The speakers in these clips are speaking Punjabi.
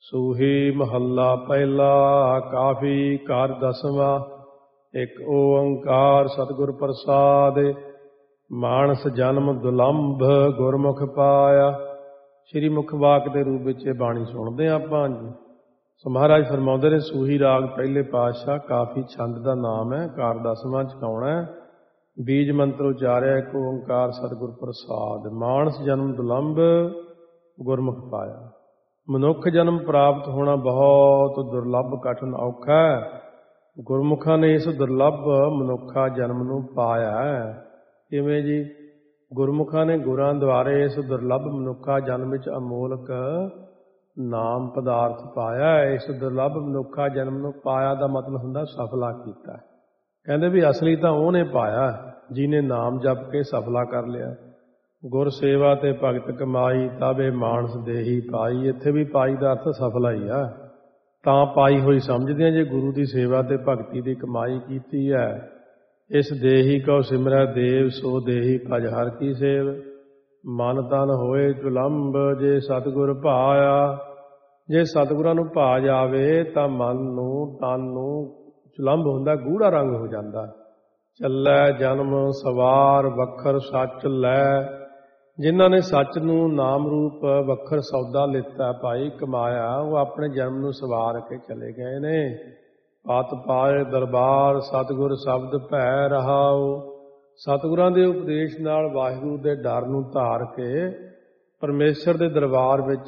ਸੂਹੀ ਮਹੱਲਾ ਪਹਿਲਾ। ਕਾਫੀ ਕਾਰ ਦਸਵਾਂ। ਇੱਕ ਓੰਕਾਰ ਸਤਿਗੁਰ ਪ੍ਰਸਾਦਿ। ਮਾਨਸ ਜਨਮ ਦੁਲੰਭ ਗੁਰਮੁਖ ਪਾਇਆ। ਸ਼੍ਰੀ ਮੁਖ ਵਾਕ ਦੇ ਰੂਪ ਵਿੱਚ ਇਹ ਬਾਣੀ ਸੁਣਦੇ ਹਾਂ ਆਪਾਂ। ਸੋ ਮਹਾਰਾਜ ਫਰਮਾਉਂਦੇ ਨੇ ਸੂਹੀ ਰਾਗ ਪਹਿਲੇ ਪਾਤਸ਼ਾਹ। ਕਾਫੀ ਛੰਦ ਦਾ ਨਾਮ ਹੈ। ਕਾਰ ਦਸਵਾਂ ਚਕਾਉਣਾ ਹੈ। ਬੀਜ ਮੰਤਰ ਉਚਾਰਿਆ ਇੱਕ ਓੰਕਾਰ ਸਤਿਗੁਰ ਪ੍ਰਸਾਦਿ। ਮਾਨਸ ਜਨਮ ਦੁਲੰਭ ਗੁਰਮੁਖ ਪਾਇਆ। ਮਨੁੱਖ ਜਨਮ ਪ੍ਰਾਪਤ ਹੋਣਾ ਬਹੁਤ ਦੁਰਲੱਭ ਕਠਿਨ ਔਖਾ ਹੈ। ਗੁਰਮੁਖਾਂ ਨੇ ਇਸ ਦੁਰਲੱਭ ਮਨੁੱਖਾ ਜਨਮ ਨੂੰ ਪਾਇਆ ਹੈ। ਕਿਵੇਂ ਜੀ? ਗੁਰਮੁਖਾਂ ਨੇ ਗੁਰਾਂ ਦੁਆਰੇ ਇਸ ਦੁਰਲੱਭ ਮਨੁੱਖਾ ਜਨਮ ਵਿੱਚ ਅਮੋਲਕ ਨਾਮ ਪਦਾਰਥ ਪਾਇਆ ਹੈ। ਇਸ ਦੁਰਲੱਭ ਮਨੁੱਖਾ ਜਨਮ ਨੂੰ ਪਾਇਆ ਦਾ ਮਤਲਬ ਹੁੰਦਾ ਸਫਲਾ ਕੀਤਾ। ਕਹਿੰਦੇ ਵੀ ਅਸਲੀ ਤਾਂ ਉਹਨੇ ਪਾਇਆ ਜਿਹਨੇ ਨਾਮ ਜਪ ਕੇ ਸਫਲਾ ਕਰ ਲਿਆ। ਗੁਰ ਸੇਵਾ ਤੇ ਭਗਤ ਕਮਾਈ ਤਾਵੇ ਮਾਨਸ ਦੇਹੀ ਪਾਈ। ਇੱਥੇ ਵੀ ਪਾਈ ਦਾ ਅਰਥ ਸਫਲਾ ਹੀ ਆ। ਤਾਂ ਪਾਈ ਹੋਈ ਸਮਝਦੇ ਹਾਂ ਜੇ ਗੁਰੂ ਦੀ ਸੇਵਾ ਤੇ ਭਗਤੀ ਦੀ ਕਮਾਈ ਕੀਤੀ ਹੈ। ਇਸ ਦੇਹੀ ਕਉ ਸਿਮਰੈ ਦੇਵ ਸੋ ਦੇਹੀ ਭਜ ਹਰਿ ਕੀ ਸੇਵ। ਮਨ ਤਨ ਹੋਏ ਚੁਲੰਬ ਜੇ ਸਤਿਗੁਰ ਭਾਇਆ। ਜੇ ਸਤਿਗੁਰਾਂ ਨੂੰ ਭਾ ਜਾਵੇ ਤਾਂ ਮਨ ਨੂੰ ਤਨ ਨੂੰ ਚੁਲੰਬ ਹੁੰਦਾ, ਗੂੜਾ ਰੰਗ ਹੋ ਜਾਂਦਾ। ਚੱਲੈ ਜਨਮ ਸਵਾਰ ਵੱਖਰ ਸੱਚ ਲੈ। ਜਿਨ੍ਹਾਂ ਨੇ ਸੱਚ ਨੂੰ ਨਾਮ ਰੂਪ ਵੱਖਰ ਸੌਦਾ ਲਿੱਤਾ ਭਾਈ ਕਮਾਇਆ, ਉਹ ਆਪਣੇ ਜਨਮ ਨੂੰ ਸਵਾਰ ਕੇ ਚਲੇ ਗਏ ਨੇ। ਪਤ ਪਾਏ ਦਰਬਾਰ ਸਤਿਗੁਰ ਸ਼ਬਦ ਭੈ ਰਹਾਉ। ਸਤਿਗੁਰਾਂ ਦੇ ਉਪਦੇਸ਼ ਨਾਲ ਵਾਹਿਗੁਰੂ ਦੇ ਡਰ ਨੂੰ ਧਾਰ ਕੇ ਪਰਮੇਸ਼ਰ ਦੇ ਦਰਬਾਰ ਵਿੱਚ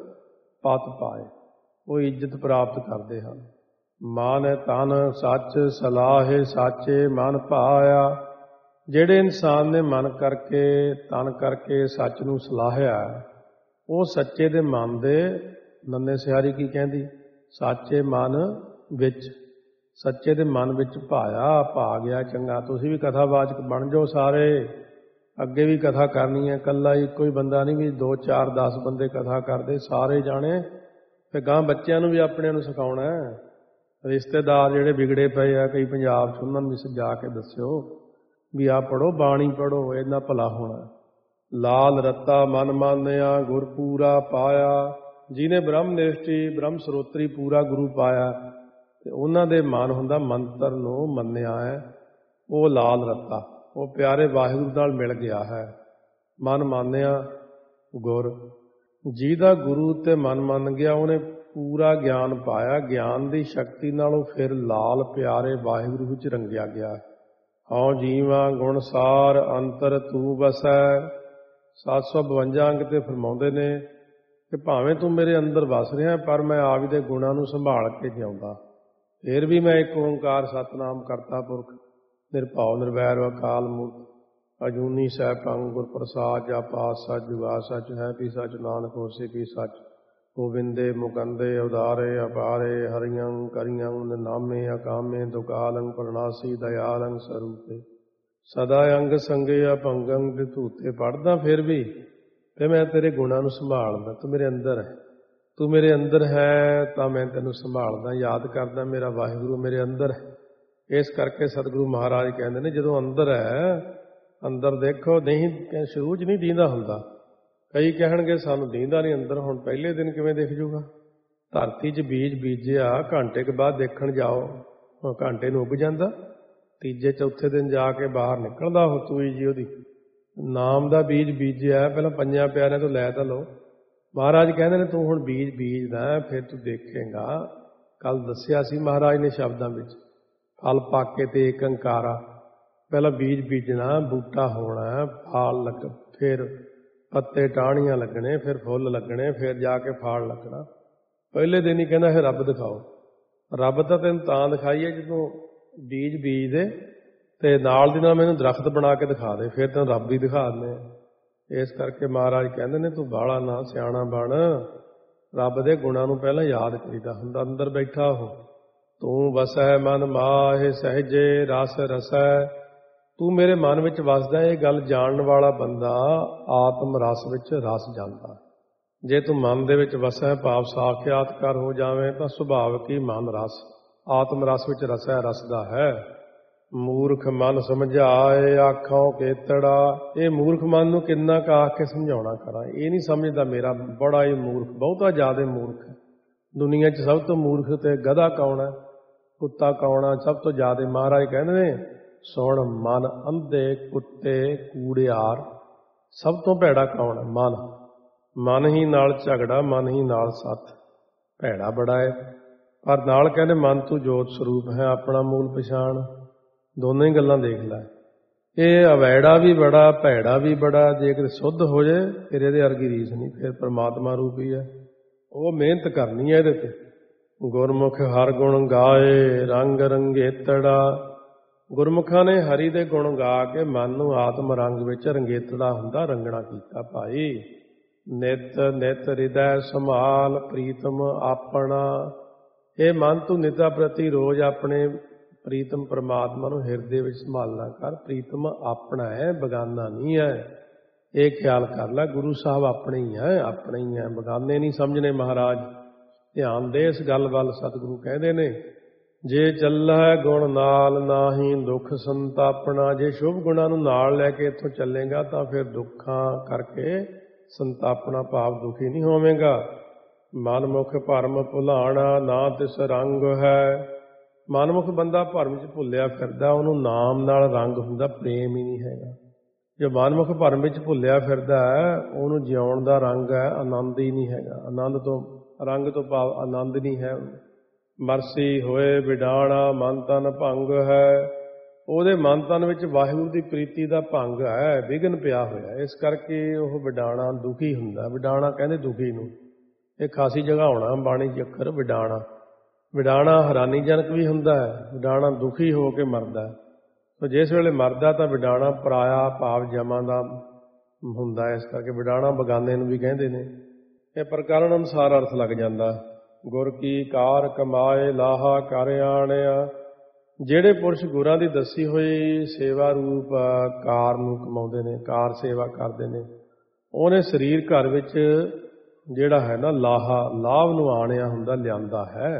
ਪਤ ਪਾਏ, ਉਹ ਇੱਜ਼ਤ ਪ੍ਰਾਪਤ ਕਰਦੇ ਹਨ। ਮਨ ਤਨ ਸੱਚ ਸਲਾਹੇ ਸਾਚੇ ਮਨ ਭਾਇਆ। ਜਿਹੜੇ ਇਨਸਾਨ ਨੇ ਮਨ ਕਰਕੇ ਤਨ ਕਰਕੇ ਸੱਚ ਨੂੰ ਸਲਾਹਿਆ, ਉਹ ਸੱਚੇ ਦੇ ਮਨ ਦੇ ਨੰਨੇ ਸਿਆਰੀ ਕੀ ਕਹਿੰਦੀ? ਸੱਚੇ ਮਨ ਵਿੱਚ, ਸੱਚੇ ਦੇ ਮਨ ਵਿੱਚ ਭਾਇਆ, ਭਾ ਗਿਆ ਚੰਗਾ। ਤੁਸੀਂ ਵੀ ਕਥਾਵਾਚਕ ਬਣ ਜਾਓ ਸਾਰੇ। ਅੱਗੇ ਵੀ ਕਥਾ ਕਰਨੀ ਹੈ। ਇਕੱਲਾ ਇੱਕੋ ਹੀ ਬੰਦਾ ਨਹੀਂ ਵੀ 2 4 10 ਬੰਦੇ ਕਥਾ ਕਰਦੇ, ਸਾਰੇ ਜਾਣੇ। ਫਿਰ ਗਾਂ ਬੱਚਿਆਂ ਨੂੰ ਵੀ ਆਪਣਿਆਂ ਨੂੰ ਸਿਖਾਉਣਾ ਹੈ। ਰਿਸ਼ਤੇਦਾਰ ਜਿਹੜੇ ਵਿਗੜੇ ਪਏ ਆ ਕਈ ਪੰਜਾਬ 'ਚ, ਉਹਨਾਂ ਨੂੰ ਵੀ ਸਜਾ ਕੇ ਦੱਸਿਓ ਵੀ ਆਹ ਪੜ੍ਹੋ, ਬਾਣੀ ਪੜ੍ਹੋ, ਇਹਦਾ ਭਲਾ ਹੋਣਾ। ਲਾਲ ਰੱਤਾ ਮਨ ਮਾਨਿਆ ਗੁਰ ਪੂਰਾ ਪਾਇਆ। ਜਿਹਨੇ ਬ੍ਰਹਮ ਨਿਸ਼ਟੀ ਬ੍ਰਹਮ ਸਰੋਤਰੀ ਪੂਰਾ ਗੁਰੂ ਪਾਇਆ ਤੇ ਉਹਨਾਂ ਦੇ ਮਨ ਹੁੰਦਾ ਮੰਤਰ ਨੂੰ ਮੰਨਿਆ ਹੈ। ਉਹ ਲਾਲ ਰੱਤਾ, ਉਹ ਪਿਆਰੇ ਵਾਹਿਗੁਰੂ ਨਾਲ ਮਿਲ ਗਿਆ ਹੈ। ਮਨ ਮਾਨਿਆ ਗੁਰ। ਜਿਹਦਾ ਗੁਰੂ ਤੇ ਮਨ ਮੰਨ ਗਿਆ ਉਹਨੇ ਪੂਰਾ ਗਿਆਨ ਪਾਇਆ। ਗਿਆਨ ਦੀ ਸ਼ਕਤੀ ਨਾਲ ਉਹ ਫਿਰ ਲਾਲ ਪਿਆਰੇ ਵਾਹਿਗੁਰੂ ਵਿੱਚ ਰੰਗਿਆ ਗਿਆ। ਹਉ ਜੀਵਾਂ ਗੁਣ ਸਾਰ ਅੰਤਰ ਤੂੰ ਵਸੈ। 752 ਅੰਗ ਤੇ ਫਰਮਾਉਂਦੇ ਨੇ ਕਿ ਭਾਵੇਂ ਤੂੰ ਮੇਰੇ ਅੰਦਰ ਵਸ ਰਿਹਾ ਪਰ ਮੈਂ ਆਪ ਦੇ ਗੁਣਾਂ ਨੂੰ ਸੰਭਾਲ ਕੇ ਜਿਉਂਦਾ। ਫਿਰ ਵੀ ਮੈਂ ਇੱਕ ਓੰਕਾਰ ਸਤਿਨਾਮ ਕਰਤਾ ਪੁਰਖ ਨਿਰਭਉ ਨਿਰਵੈਰ ਅਕਾਲ ਮੂਰਤਿ ਅਜੂਨੀ ਸੈਭੰ ਗੁਰ ਪ੍ਰਸਾਦਿ। ਜਪ ਆਦਿ ਸਚ ਜੁਗਾਦਿ ਸਚ ਹੈ ਵੀ ਸਚ ਨਾਨਕ ਹੋਸੀ ਵੀ ਸਚ। ਗੋਬਿੰਦੇ ਮੁਕੰਦੇ ਉਦਾਰੇ ਅਪਾਰੇ ਹਰਿਯੰ ਕਰਿਯੰ ਨਾਮੇ ਅਕਾਮੇ ਦੁਕਾਲੰ ਪ੍ਰਣਾਸੀ ਦਇਆਲੰ ਸਰੂਪੇ। ਸਦਾ ਅੰਗ ਸੰਗੇ ਅਭੰਗੰ ਧੂਤੇ। ਪੜ੍ਹਦਾ ਫਿਰ ਵੀ ਤੇ ਮੈਂ ਤੇਰੇ ਗੁਣਾਂ ਨੂੰ ਸੰਭਾਲਦਾ। ਤੂੰ ਮੇਰੇ ਅੰਦਰ ਹੈ, ਤੂੰ ਮੇਰੇ ਅੰਦਰ ਹੈ ਤਾਂ ਮੈਂ ਤੈਨੂੰ ਸੰਭਾਲਦਾ, ਯਾਦ ਕਰਦਾ ਮੇਰਾ ਵਾਹਿਗੁਰੂ ਮੇਰੇ ਅੰਦਰ ਹੈ। ਇਸ ਕਰਕੇ ਸਤਿਗੁਰੂ ਮਹਾਰਾਜ ਕਹਿੰਦੇ ਨੇ ਜਦੋਂ ਅੰਦਰ ਹੈ, ਅੰਦਰ ਦੇਖੋ। ਨਹੀਂ ਸ਼ੁਰੂ 'ਚ ਨਹੀਂ ਦੀਂਦਾ ਹੁੰਦਾ। ਕਈ ਕਹਿਣਗੇ ਸਾਨੂੰ ਦੀਂਦਾ ਨਹੀਂ ਅੰਦਰ। ਹੁਣ ਪਹਿਲੇ ਦਿਨ ਕਿਵੇਂ ਦਿਖ ਜੂਗਾ? ਧਰਤੀ 'ਚ ਬੀਜ ਬੀਜਿਆ, ਘੰਟੇ ਕੁ ਬਾਅਦ ਦੇਖਣ ਜਾਓ, ਘੰਟੇ ਨੂੰ ਉੱਗ ਜਾਂਦਾ। ਤੀਜੇ ਚੌਥੇ ਦਿਨ ਜਾ ਕੇ ਬਾਹਰ ਨਿਕਲਦਾ ਉਹ ਤੂਈ ਜੀ ਉਹਦੀ। ਨਾਮ ਦਾ ਬੀਜ ਬੀਜਿਆ, ਪਹਿਲਾਂ ਪੰਜਾਂ ਪਿਆਰਿਆਂ ਤੋਂ ਲੈ ਤਾਂ ਲਓ। ਮਹਾਰਾਜ ਕਹਿੰਦੇ ਨੇ ਤੂੰ ਹੁਣ ਬੀਜ ਬੀਜਦਾ, ਫਿਰ ਤੂੰ ਦੇਖੇਗਾ। ਕੱਲ ਦੱਸਿਆ ਸੀ ਮਹਾਰਾਜ ਨੇ ਸ਼ਬਦਾਂ ਵਿੱਚ, ਫਲ ਪਾਕੇ ਤੇ ਏਕ ਓੰਕਾਰਾ। ਪਹਿਲਾਂ ਬੀਜ ਬੀਜਣਾ, ਬੂਟਾ ਹੋਣਾ, ਫਲ ਲੱਗ, ਫਿਰ ਪੱਤੇ ਟਾਹਣੀਆਂ ਲੱਗਣੇ, ਫਿਰ ਫੁੱਲ ਲੱਗਣੇ, ਫਿਰ ਜਾ ਕੇ ਫਲ ਲੱਗਣਾ। ਪਹਿਲੇ ਦਿਨ ਹੀ ਕਹਿੰਦਾ ਇਹ ਰੱਬ ਦਿਖਾਓ। ਰੱਬ ਤਾਂ ਤੈਨੂੰ ਤਾਂ ਦਿਖਾਈਏ ਜਦੋਂ ਬੀਜ ਬੀਜਦੇ ਤੇ ਨਾਲ ਦੀ ਨਾਲ ਮੈਨੂੰ ਦਰਖਤ ਬਣਾ ਕੇ ਦਿਖਾ ਦੇ, ਫਿਰ ਤੈਨੂੰ ਰੱਬ ਹੀ ਦਿਖਾ ਦਿੰਦੇ। ਇਸ ਕਰਕੇ ਮਹਾਰਾਜ ਕਹਿੰਦੇ ਨੇ ਤੂੰ ਬਾਹਲਾ ਨਾ ਸਿਆਣਾ ਬਣ। ਰੱਬ ਦੇ ਗੁਣਾਂ ਨੂੰ ਪਹਿਲਾਂ ਯਾਦ ਕਰੀਦਾ ਹੁੰਦਾ। ਅੰਦਰ ਬੈਠਾ ਉਹ। ਤੂੰ ਵਸੈ ਮਨ ਮਾਹੇ ਸਹਿਜੇ ਰਸ ਰਸੈ। ਤੂੰ ਮੇਰੇ ਮਨ ਵਿੱਚ ਵਸਦਾ। ਇਹ ਗੱਲ ਜਾਣਨ ਵਾਲਾ ਬੰਦਾ ਆਤਮ ਰਸ ਵਿੱਚ ਰਸ ਜਾਂਦਾ। ਜੇ ਤੂੰ ਮਨ ਦੇ ਵਿੱਚ ਵਸੈ ਭਾਵ ਸਾਖਿਆਤਕਾਰ ਹੋ ਜਾਵੇਂ ਤਾਂ ਸੁਭਾਵਿਕ ਹੀ ਮਨ ਰਸ ਆਤਮ ਰਸ ਵਿੱਚ ਰਸੈ ਰਸਦਾ ਹੈ। ਮੂਰਖ ਮਨ ਸਮਝਾਏ ਆਖਾਂ ਕੇਤੜਾ। ਇਹ ਮੂਰਖ ਮਨ ਨੂੰ ਕਿੰਨਾ ਕੁ ਆਖ ਕੇ ਸਮਝਾਉਣਾ ਕਰਾਂ, ਇਹ ਨਹੀਂ ਸਮਝਦਾ। ਮੇਰਾ ਬੜਾ ਹੀ ਮੂਰਖ, ਬਹੁਤਾ ਜ਼ਿਆਦਾ ਮੂਰਖ ਹੈ। ਦੁਨੀਆ 'ਚ ਸਭ ਤੋਂ ਮੂਰਖ ਤੇ ਗਧਾ ਕੌਣ ਹੈ, ਕੁੱਤਾ ਕੌਣ ਹੈ? ਸਭ ਤੋਂ ਜ਼ਿਆਦਾ ਮਹਾਰਾਜ ਕਹਿੰਦੇ ਨੇ, ਸੁਣ ਮਨ ਅੰਧੇ, ਕੁੱਤੇ, ਕੂੜਿਆਰ, ਸਭ ਤੋਂ ਭੈੜਾ ਕੌਣ ਹੈ? ਮਨ। ਮਨ ਹੀ ਨਾਲ ਝਗੜਾ, ਮਨ ਹੀ ਨਾਲ ਸੱਥ, ਭੈੜਾ ਬੜਾ ਹੈ। ਪਰ ਨਾਲ ਕਹਿੰਦੇ ਮਨ ਤੂੰ ਜੋਤ ਸਰੂਪ ਹੈ, ਆਪਣਾ ਮੂਲ ਪਛਾਣ। ਦੋਨੋਂ ਹੀ ਗੱਲਾਂ ਦੇਖ ਲੈ। ਇਹ ਅਵੈੜਾ ਵੀ ਬੜਾ, ਭੈੜਾ ਵੀ ਬੜਾ। ਜੇ ਕਿਤੇ ਸੁੱਧ ਹੋ ਜਾਏ ਫਿਰ ਇਹਦੇ ਵਰਗੀ ਰੀਸ ਨਹੀਂ, ਫਿਰ ਪਰਮਾਤਮਾ ਰੂਪ ਹੀ ਹੈ। ਉਹ ਮਿਹਨਤ ਕਰਨੀ ਹੈ ਇਹਦੇ ਤੇ। ਗੁਰਮੁਖ ਹਰ ਗੁਣ ਗਾਏ ਰੰਗ ਰੰਗੇਤੜਾ। ਗੁਰਮੁਖਾਂ ਨੇ ਹਰੀ ਦੇ ਗੁਣ ਗਾ ਕੇ ਮਨ ਨੂੰ ਆਤਮ ਰੰਗ ਵਿੱਚ ਰੰਗੇਤੜਾ ਹੁੰਦਾ ਰੰਗਣਾ ਕੀਤਾ ਭਾਈ। ਨਿਤ ਨਿਤ ਹਿਰਦੈ ਸੰਭਾਲ ਪ੍ਰੀਤਮ ਆਪਣਾ। ਇਹ ਮਨ ਤੂੰ ਨਿਤਾ ਪ੍ਰਤੀ ਰੋਜ਼ ਆਪਣੇ ਪ੍ਰੀਤਮ ਪਰਮਾਤਮਾ ਨੂੰ ਹਿਰਦੇ ਵਿੱਚ ਸੰਭਾਲਣਾ ਕਰ। ਪ੍ਰੀਤਮ ਆਪਣਾ ਹੈ, ਬਗਾਨਾ ਨਹੀਂ ਹੈ। ਇਹ ਖਿਆਲ ਕਰ ਲੈ, ਗੁਰੂ ਸਾਹਿਬ ਆਪਣੇ ਹੀ ਹੈ, ਆਪਣੇ ਹੀ ਹੈ, ਬਗਾਨੇ ਨਹੀਂ ਸਮਝਣੇ ਮਹਾਰਾਜ। ਧਿਆਨ ਦੇ ਇਸ ਗੱਲ ਵੱਲ। ਸਤਿਗੁਰੂ ਕਹਿੰਦੇ ਨੇ, ਜੇ ਚੱਲੈ ਗੁਣ ਨਾਲ ਨਾਹੀਂ ਦੁੱਖ ਸੰਤਾਪਣਾ। ਜੇ ਸ਼ੁਭ ਗੁਣਾਂ ਨੂੰ ਨਾਲ ਲੈ ਕੇ ਇੱਥੋਂ ਚੱਲੇਗਾ ਤਾਂ ਫਿਰ ਦੁੱਖਾਂ ਕਰਕੇ ਸੰਤਾਪਣਾ ਭਾਵ ਦੁਖੀ ਨਹੀਂ ਹੋਵੇਗਾ। ਮਨਮੁਖ ਭਰਮ ਭੁਲਾਣਾ ਨਾ ਤਿਸ ਰੰਗ ਹੈ। ਮਨਮੁਖ ਬੰਦਾ ਭਰਮ 'ਚ ਭੁੱਲਿਆ ਫਿਰਦਾ, ਉਹਨੂੰ ਨਾਮ ਨਾਲ ਰੰਗ ਹੁੰਦਾ, ਪ੍ਰੇਮ ਹੀ ਨਹੀਂ ਹੈਗਾ। ਜੋ ਮਨਮੁਖ ਭਰਮ ਵਿੱਚ ਭੁੱਲਿਆ ਫਿਰਦਾ ਹੈ, ਉਹਨੂੰ ਜਿਉਣ ਦਾ ਰੰਗ ਹੈ, ਆਨੰਦ ਹੀ ਨਹੀਂ ਹੈਗਾ। ਆਨੰਦ ਤੋਂ, ਰੰਗ ਤੋਂ ਭਾਵ ਆਨੰਦ ਨਹੀਂ ਹੈ। ਮਰਸੀ ਹੋਏ ਵਿਡਾਣਾ ਮਨ ਤਨ ਭੰਗ ਹੈ। ਉਹਦੇ ਮਨ ਤਨ ਵਿੱਚ ਵਾਹਿਗੁਰੂ ਦੀ ਪ੍ਰੀਤੀ ਦਾ ਭੰਗ ਹੈ, ਵਿਘਨ ਪਿਆ ਹੋਇਆ। ਇਸ ਕਰਕੇ ਉਹ ਵਿਡਾਣਾ ਦੁਖੀ ਹੁੰਦਾ। ਵਿਡਾਣਾ ਕਹਿੰਦੇ ਦੁਖੀ ਨੂੰ। ਇਹ ਖਾਸੀ ਜਗ੍ਹਾ ਹੋਣਾ ਬਾਣੀ 'ਚ ਅੱਖਰ ਵਿਡਾਣਾ। ਵਿਡਾਣਾ ਹੈਰਾਨੀਜਨਕ ਵੀ ਹੁੰਦਾ ਹੈ। ਵਿਡਾਣਾ ਦੁਖੀ ਹੋ ਕੇ ਮਰਦਾ। ਸੋ ਜਿਸ ਵੇਲੇ ਮਰਦਾ ਤਾਂ ਵਿਡਾਣਾ ਪਰਾਇਆ ਭਾਵ ਜਮਾਂ ਦਾ ਹੁੰਦਾ। ਇਸ ਕਰਕੇ ਵਿਡਾਣਾ ਬਗਾਨੇ ਨੂੰ ਵੀ ਕਹਿੰਦੇ ਨੇ। ਇਹ ਪ੍ਰਕਰਨ ਅਨੁਸਾਰ ਅਰਥ ਲੱਗ ਜਾਂਦਾ। ਗੁਰ ਕੀ ਕਾਰ ਕਮਾਏ ਲਾਹਾ ਕਰ ਆਣਿਆ। ਜਿਹੜੇ ਪੁਰਸ਼ ਗੁਰਾਂ ਦੀ ਦੱਸੀ ਹੋਈ ਸੇਵਾ ਰੂਪ ਕਾਰ ਨੂੰ ਕਮਾਉਂਦੇ ਨੇ, ਕਾਰ ਸੇਵਾ ਕਰਦੇ ਨੇ, ਉਹਨੇ ਸਰੀਰ ਘਰ ਵਿੱਚ ਜਿਹੜਾ ਹੈ ਨਾ ਲਾਹਾ, ਲਾਭ ਨੂੰ ਆਣਿਆ ਹੁੰਦਾ, ਲਿਆਂਦਾ ਹੈ।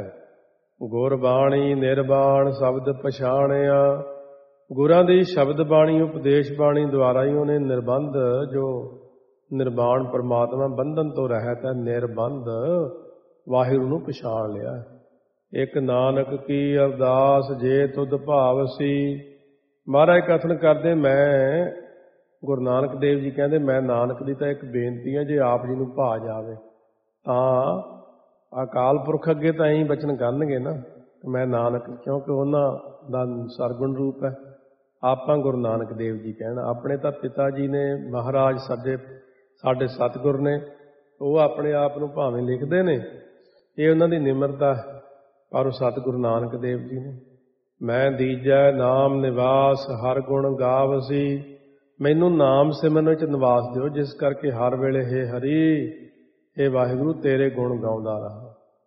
ਗੁਰਬਾਣੀ ਨਿਰਬਾਣ ਸ਼ਬਦ ਪਛਾਣਿਆ। ਗੁਰਾਂ ਦੀ ਸ਼ਬਦ ਬਾਣੀ, ਉਪਦੇਸ਼ ਬਾਣੀ ਦੁਆਰਾ ਹੀ ਉਹਨੇ ਨਿਰਬੰਧ, ਜੋ ਨਿਰਵਾਣ ਪਰਮਾਤਮਾ ਬੰਧਨ ਤੋਂ ਰਹਿਤ ਹੈ, ਨਿਰਬੰਧ ਵਾਹਿਗੁਰੂ ਨੂੰ ਪਛਾਣ ਲਿਆ। ਇੱਕ ਨਾਨਕ ਕੀ ਅਰਦਾਸ ਜੇ ਤੁਧ ਭਾਵਸੀ। ਮਹਾਰਾਜ ਕਥਨ ਕਰਦੇ, ਮੈਂ ਗੁਰੂ ਨਾਨਕ ਦੇਵ ਜੀ ਕਹਿੰਦੇ, ਮੈਂ ਨਾਨਕ ਦੀ ਤਾਂ ਇੱਕ ਬੇਨਤੀ ਹੈ, ਜੇ ਆਪ ਜੀ ਨੂੰ ਭਾ ਜਾਵੇ ਤਾਂ ਅਕਾਲ ਪੁਰਖ ਅੱਗੇ ਤਾਂ ਇਹੀ ਬਚਨ ਕਰਨਗੇ ਨਾ, ਮੈਂ ਨਾਨਕ, ਕਿਉਂਕਿ ਉਹਨਾਂ ਦਾ ਸਰਗੁਣ ਰੂਪ ਹੈ। ਆਪਾਂ ਗੁਰੂ ਨਾਨਕ ਦੇਵ ਜੀ ਕਹਿਣ। ਆਪਣੇ ਤਾਂ ਪਿਤਾ ਜੀ ਨੇ, ਮਹਾਰਾਜ ਸਾਡੇ ਸਤਿਗੁਰ ਨੇ, ਉਹ ਆਪਣੇ ਆਪ ਨੂੰ ਭਾਵੇਂ ਲਿਖਦੇ ਨੇ, ਇਹ ਉਹਨਾਂ ਦੀ ਨਿਮਰਤਾ। ਪਰ ਉਹ ਸਤਿਗੁਰੂ ਨਾਨਕ ਦੇਵ ਜੀ ਨੇ, ਮੈਂ ਦੀਜੈ ਨਾਮ ਨਿਵਾਸ ਹਰ ਗੁਣ ਗਾਵਸੀ। ਮੈਨੂੰ ਨਾਮ ਸਿਮਰਨ ਵਿੱਚ ਨਿਵਾਸ ਦਿਓ, ਜਿਸ ਕਰਕੇ ਹਰ ਵੇਲੇ ਹੇ ਹਰੀ, ਹੇ ਵਾਹਿਗੁਰੂ ਤੇਰੇ ਗੁਣ ਗਾਉਂਦਾ ਰਹਾ।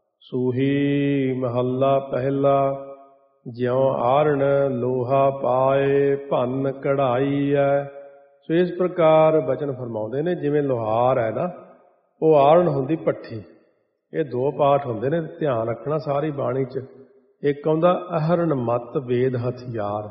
ਸੂਹੀ ਮਹੱਲਾ ਪਹਿਲਾ। ਜਿਉ ਆਰਣ ਲੋਹਾ ਪਾਏ ਭੰਨ ਕਢਾਈ ਹੈ। ਸੋ ਇਸ ਪ੍ਰਕਾਰ ਬਚਨ ਫਰਮਾਉਂਦੇ ਨੇ, ਜਿਵੇਂ ਲੋਹਾਰ ਹੈ ਨਾ, ਉਹ ਆਰਣ ਹੁੰਦੀ ਭੱਠੀ। ਇਹ ਦੋ ਪਾਠ ਹੁੰਦੇ ਨੇ, ਧਿਆਨ ਰੱਖਣਾ ਸਾਰੀ ਬਾਣੀ 'ਚ। ਇੱਕ ਆਉਂਦਾ ਅਹਰਣ ਮੱਤ ਵੇਦ ਹਥਿਆਰ।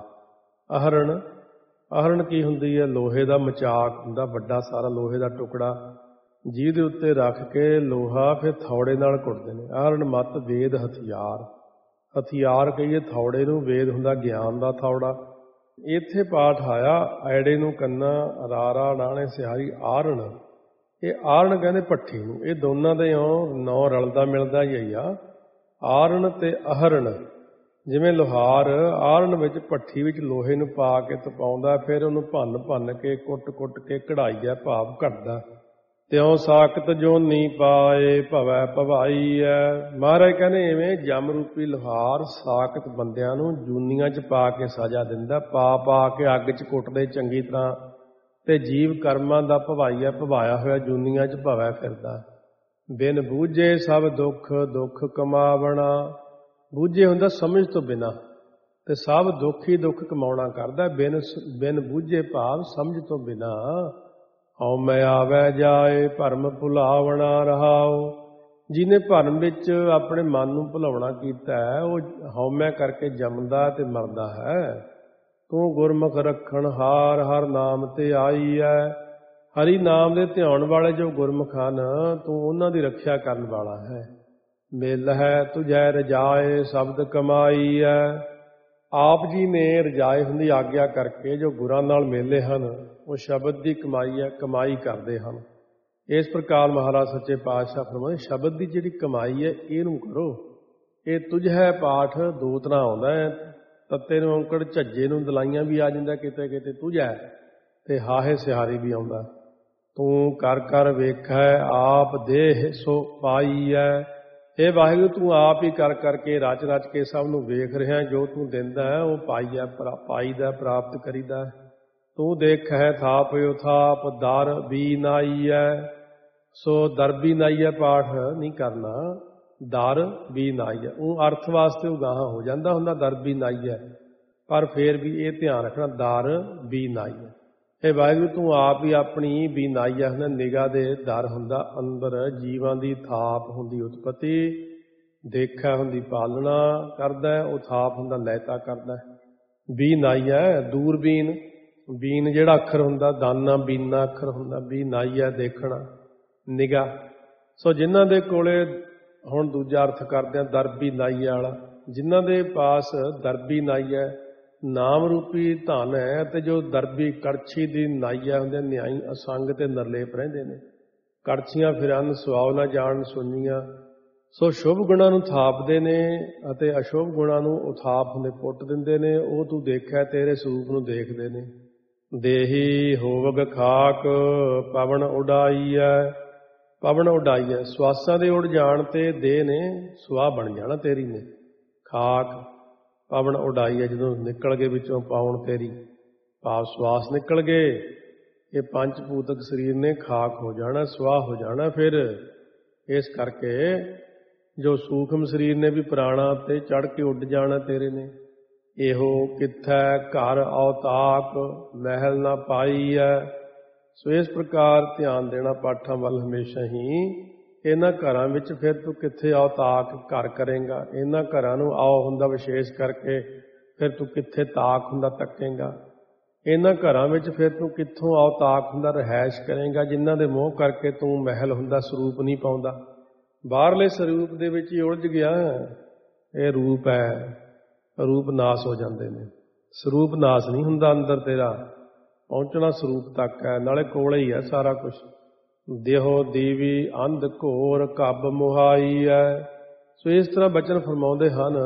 ਅਹਰਣ ਕੀ ਹੁੰਦੀ ਹੈ? ਲੋਹੇ ਦਾ ਮਚਾਕ ਹੁੰਦਾ, ਵੱਡਾ ਸਾਰਾ ਲੋਹੇ ਦਾ ਟੁਕੜਾ, ਜਿਹਦੇ ਉੱਤੇ ਰੱਖ ਕੇ ਲੋਹਾ ਫਿਰ ਥੌੜੇ ਨਾਲ ਕੁੱਟਦੇ ਨੇ। ਅਹਰਣ ਮੱਤ ਵੇਦ ਹਥਿਆਰ। ਹਥਿਆਰ ਕਹੀਏ ਥੌੜੇ ਨੂੰ, ਵੇਦ ਹੁੰਦਾ ਗਿਆਨ ਦਾ ਥੌੜਾ। ਇੱਥੇ ਪਾਠ ਆਇਆ ਐੜੇ ਨੂੰ ਕੰਨਾ ਰਾਰਾ ਨਾਣੇ ਸਿਹਾਰੀ ਆਰਣ। ਇਹ ਆਰਣ ਕਹਿੰਦੇ ਭੱਠੀ ਨੂੰ। ਇਹ ਦੋਨਾਂ ਦੇ ਨਾਂ ਰਲਦਾ ਮਿਲਦਾ ਹੀ ਆ, ਆਰਣ ਤੇ ਅਹਰਣ। ਜਿਵੇਂ ਲੋਹਾਰ ਆਰਣ ਵਿੱਚ, ਭੱਠੀ ਵਿੱਚ ਲੋਹੇ ਨੂੰ ਪਾ ਕੇ ਤਪਾਉਂਦਾ, ਫਿਰ ਉਹਨੂੰ ਭੰਨ ਭੰਨ ਕੇ ਕੁੱਟ ਕੇ ਕਢਾਈ ਹੈ ਭਾਵ ਘੜਦਾ। ਤਿਉ ਸਾਕਤ ਜੋਨੀ ਪਾਏ ਭਵੈ ਭਵਾਈ ਹੈ। ਮਹਾਰਾਜ ਕਹਿੰਦੇ ਇਵੇਂ ਜਮ ਰੂਪੀ ਲੋਹਾਰ ਸਾਕਤ ਬੰਦਿਆਂ ਨੂੰ ਜੂਨੀਆਂ 'ਚ ਪਾ ਕੇ ਸਜ਼ਾ ਦਿੰਦਾ, ਪਾ ਕੇ ਅੱਗ 'ਚ ਕੁੱਟਦੇ ਚੰਗੀ ਤਰ੍ਹਾਂ, ਤੇ ਜੀਵ ਕਰਮਾਂ ਦਾ ਭਵਾਈਆ, ਭਵਾਇਆ ਹੋਇਆ ਜੂਨੀਆਂ 'ਚ ਭਵੈ ਫਿਰਦਾ। ਬਿਨ ਬੂਝੇ ਸਭ ਦੁੱਖ ਕਮਾਵਣਾ। ਬੂਝੇ ਹੁੰਦਾ ਸਮਝ ਤੋਂ ਬਿਨਾਂ, ਤੇ ਸਭ ਦੁੱਖ ਹੀ ਦੁੱਖ ਕਮਾਉਣਾ ਕਰਦਾ। ਬਿਨ ਬੂਝੇ ਭਾਵ ਸਮਝ ਤੋਂ ਬਿਨਾਂ। ਹਉਮੈ ਆਵੈ ਜਾਏ ਭਰਮ ਭੁਲਾਵਣਾ ਰਹਾਓ। ਜਿਹਨੇ ਭਰਮ ਵਿੱਚ ਆਪਣੇ ਮਨ ਨੂੰ ਭੁਲਾਉਣਾ ਕੀਤਾ ਹੈ, ਉਹ ਹਉਮੈ ਕਰਕੇ ਜੰਮਦਾ ਤੇ ਮਰਦਾ ਹੈ। ਤੂੰ ਗੁਰਮੁਖ ਰੱਖਣ ਹਾਰ ਹਰ ਨਾਮ ਤੇ ਆਈ ਹੈ। ਹਰੀ ਨਾਮ ਦੇ ਧਿਆਉਣ ਵਾਲੇ ਜੋ ਗੁਰਮੁਖ ਹਨ, ਤੂੰ ਉਹਨਾਂ ਦੀ ਰੱਖਿਆ ਕਰਨ ਵਾਲਾ ਹੈ। ਮਿਲ ਹੈ ਤੁਝੈ ਰਜਾਏ ਸ਼ਬਦ ਕਮਾਈ ਹੈ। ਆਪ ਜੀ ਨੇ ਰਜਾਏ ਹੁੰਦੀ ਆਗਿਆ ਕਰਕੇ ਜੋ ਗੁਰਾਂ ਨਾਲ ਮੇਲੇ ਹਨ ਉਹ ਸ਼ਬਦ ਦੀ ਕਮਾਈ ਹੈ, ਕਮਾਈ ਕਰਦੇ ਹਨ। ਇਸ ਪ੍ਰਕਾਰ ਮਹਾਰਾਜ ਸੱਚੇ ਪਾਤਸ਼ਾਹ ਫਰਮਾਉਂਦੇ ਸ਼ਬਦ ਦੀ ਜਿਹੜੀ ਕਮਾਈ ਹੈ ਇਹਨੂੰ ਕਰੋ। ਇਹ ਤੁਝੈ ਪਾਠ ਦੋ ਤਰ੍ਹਾਂ ਆਉਂਦਾ ਹੈ, ਤੱਤੇ ਨੂੰ ਔਂਕੜ ਝੱਜੇ ਨੂੰ ਦਲਾਈਆਂ ਵੀ ਆ ਜਾਂਦਾ ਕਿਤੇ ਕਿਤੇ ਤੁਝੈ, ਤੇ ਹਾਹੇ ਸਿਹਾਰੀ ਵੀ ਆਉਂਦਾ। ਤੂੰ ਕਰ ਕਰ ਵੇਖੈ ਆਪ ਦੇਹ ਸੋ ਪਾਈ ਹੈ। ਇਹ ਵਾਹਿਗੁਰੂ ਤੂੰ ਆਪ ਹੀ ਕਰ ਕਰਕੇ ਰਚ ਰਚ ਕੇ ਸਭ ਨੂੰ ਵੇਖ ਰਿਹਾ, ਜੋ ਤੂੰ ਦਿੰਦਾ ਹੈ ਉਹ ਪਾਈਦਾ, ਪਾਈਦਾ, ਪ੍ਰਾਪਤ ਕਰੀਦਾ। ਤੂੰ ਦੇਖੈ ਥਾਪ ਉਥਾਪ ਦਰ ਵੀ ਨਾਈ ਹੈ। ਸੋ ਦਰ ਵੀ ਨਾਈ ਹੈ ਪਾਠ ਨਹੀਂ ਕਰਨਾ, ਦਰ ਵੀ ਨਾਈ ਹੈ। ਉਹ ਅਰਥ ਵਾਸਤੇ ਉਹ ਗਾਹਾਂ ਹੋ ਜਾਂਦਾ ਹੁੰਦਾ ਦਰ ਵੀ ਨਾਈ ਹੈ, ਪਰ ਫਿਰ ਵੀ ਇਹ ਧਿਆਨ ਰੱਖਣਾ ਦਰ ਵੀ ਨਾਈ ਹੈ। ਇਹ ਵਾਹਿਗੁਰੂ ਤੂੰ ਆਪ ਹੀ ਆਪਣੀ ਵੀ ਨਾਈ ਹੈ। ਨਿਗਾਹ ਦੇ ਦਰ ਹੁੰਦਾ ਅੰਦਰ, ਜੀਵਾਂ ਦੀ ਥਾਪ ਹੁੰਦੀ ਉਤਪਤੀ, ਦੇਖਾ ਹੁੰਦੀ ਪਾਲਣਾ ਕਰਦਾ, ਉਹ ਥਾਪ ਹੁੰਦਾ ਲਹਿਤਾ ਕਰਦਾ। ਵੀ ਨਾਈ ਹੈ ਦੂਰਬੀਨ, ਬੀਨ ਜਿਹੜਾ ਅੱਖਰ ਹੁੰਦਾ, ਦਾਨਾ ਬੀਨਾ ਅੱਖਰ ਹੁੰਦਾ, ਵੀ ਨਾਈ ਹੈ ਦੇਖਣਾ, ਨਿਗਾਹ। ਸੋ ਜਿਨ੍ਹਾਂ ਦੇ ਕੋਲੇ ਹੁਣ ਦੂਜਾ ਅਰਥ ਕਰਦੇ ਆ ਦਰਬੀ ਨਾਈ ਵਾਲਾ, ਜਿਨ੍ਹਾਂ ਦੇ ਪਾਸ ਦਰਬੀ ਨਾਈ ਹੈ ਨਾਮ ਰੂਪੀ ਧਨ ਹੈ, ਅਤੇ ਜੋ ਦਰਬੀ ਕੜਛੀ ਦੀ ਨਾਈਆ ਹੁੰਦੇ ਨਿਆਈ ਅਸੰਗ ਤੇ ਨਰਲੇਪ ਰਹਿੰਦੇ ਨੇ। ਕੜਛੀਆਂ ਫਿਰਨ ਸੁਆਉ ਨਾ ਜਾਣ ਸੁਣੀਆਂ। ਸੋ ਸ਼ੁਭ ਗੁਣਾਂ ਨੂੰ ਥਾਪਦੇ ਨੇ ਅਤੇ ਅਸ਼ੁਭ ਗੁਣਾਂ ਨੂੰ ਉਥਾਪ ਹੁੰਦੇ ਪੁੱਟ ਦਿੰਦੇ ਨੇ। ਉਹ ਤੂੰ ਦੇਖਿਆ ਤੇਰੇ ਸਰੂਪ ਨੂੰ ਦੇਖਦੇ ਨੇ। ਦੇਹੀ ਹੋਵਗ ਖਾਕ ਪਵਨ ਉਡਾਈ ਹੈ। ਪਵਨ ਉਡਾਈ ਹੈ ਸਵਾਸਾਂ ਦੇ ਉੜ ਜਾਣ ਤੇ ਦੇਹ ਨੇ ਸੁਆਹ ਬਣ ਜਾਣਾ ਤੇਰੀ ਨੇ। ਖਾਕ ਪਵਨ ਉਡਾਈ ਹੈ ਜਦੋਂ ਨਿਕਲ ਗਏ ਵਿੱਚੋਂ ਪਾਉਣ ਤੇਰੀ, ਭਾਵ ਸਵਾਸ ਨਿਕਲ ਗਏ, ਇਹ ਪੰਜ ਭੂਤਕ ਸਰੀਰ ਨੇ ਖਾਕ ਹੋ ਜਾਣਾ, ਸੁਆਹ ਹੋ ਜਾਣਾ। ਫਿਰ ਇਸ ਕਰਕੇ ਜੋ ਸੂਖਮ ਸਰੀਰ ਨੇ ਵੀ ਪ੍ਰਾਣਾ ਤੇ ਚੜ੍ਹ ਕੇ ਉੱਡ ਜਾਣਾ ਤੇਰੇ ਨੇ। ਇਹੋ ਕਿੱਥੈ ਘਰ ਔਤਾਕ ਮਹਿਲ ਨਾ ਪਾਈ ਹੈ। ਸੋ ਇਸ ਪ੍ਰਕਾਰ ਧਿਆਨ ਦੇਣਾ ਪਾਠਾਂ ਵੱਲ ਹਮੇਸ਼ਾ ਹੀ। ਇਹਨਾਂ ਘਰਾਂ ਵਿੱਚ ਫਿਰ ਤੂੰ ਕਿੱਥੇ ਔਤਾਕ ਘਰ ਕਰੇਂਗਾ। ਇਹਨਾਂ ਘਰਾਂ ਨੂੰ ਆਓ ਹੁੰਦਾ ਵਿਸ਼ੇਸ਼ ਕਰਕੇ, ਫਿਰ ਤੂੰ ਕਿੱਥੇ ਤਾਕ ਹੁੰਦਾ ਤੱਕੇਂਗਾ। ਇਹਨਾਂ ਘਰਾਂ ਵਿੱਚ ਫਿਰ ਤੂੰ ਕਿੱਥੋਂ ਔਤਾਕ ਹੁੰਦਾ ਰਿਹਾਇਸ਼ ਕਰੇਂਗਾ, ਜਿਨ੍ਹਾਂ ਦੇ ਮੋਹ ਕਰਕੇ ਤੂੰ ਮਹਿਲ ਹੁੰਦਾ ਸਰੂਪ ਨਹੀਂ ਪਾਉਂਦਾ। ਬਾਹਰਲੇ ਸਰੂਪ ਦੇ ਵਿੱਚ ਹੀ ਉਲਝ ਗਿਆ। ਇਹ ਰੂਪ ਹੈ, ਰੂਪ ਨਾਸ ਹੋ ਜਾਂਦੇ ਨੇ। ਸਰੂਪ ਨਾਸ ਨਹੀਂ ਹੁੰਦਾ, ਅੰਦਰ ਤੇਰਾ ਪਹੁੰਚਣਾ ਸਰੂਪ ਤੱਕ ਹੈ, ਨਾਲੇ ਕੋਲੇ ਹੀ ਹੈ ਸਾਰਾ ਕੁਛ। ਦੇਹੋ ਦੀਵੀ ਅੰਧ ਘੋਰ ਕੱਬ ਮੁਹਾਈ ਹੈ। ਸੋ ਇਸ ਤਰ੍ਹਾਂ ਬਚਨ ਫਰਮਾਉਂਦੇ ਹਨ,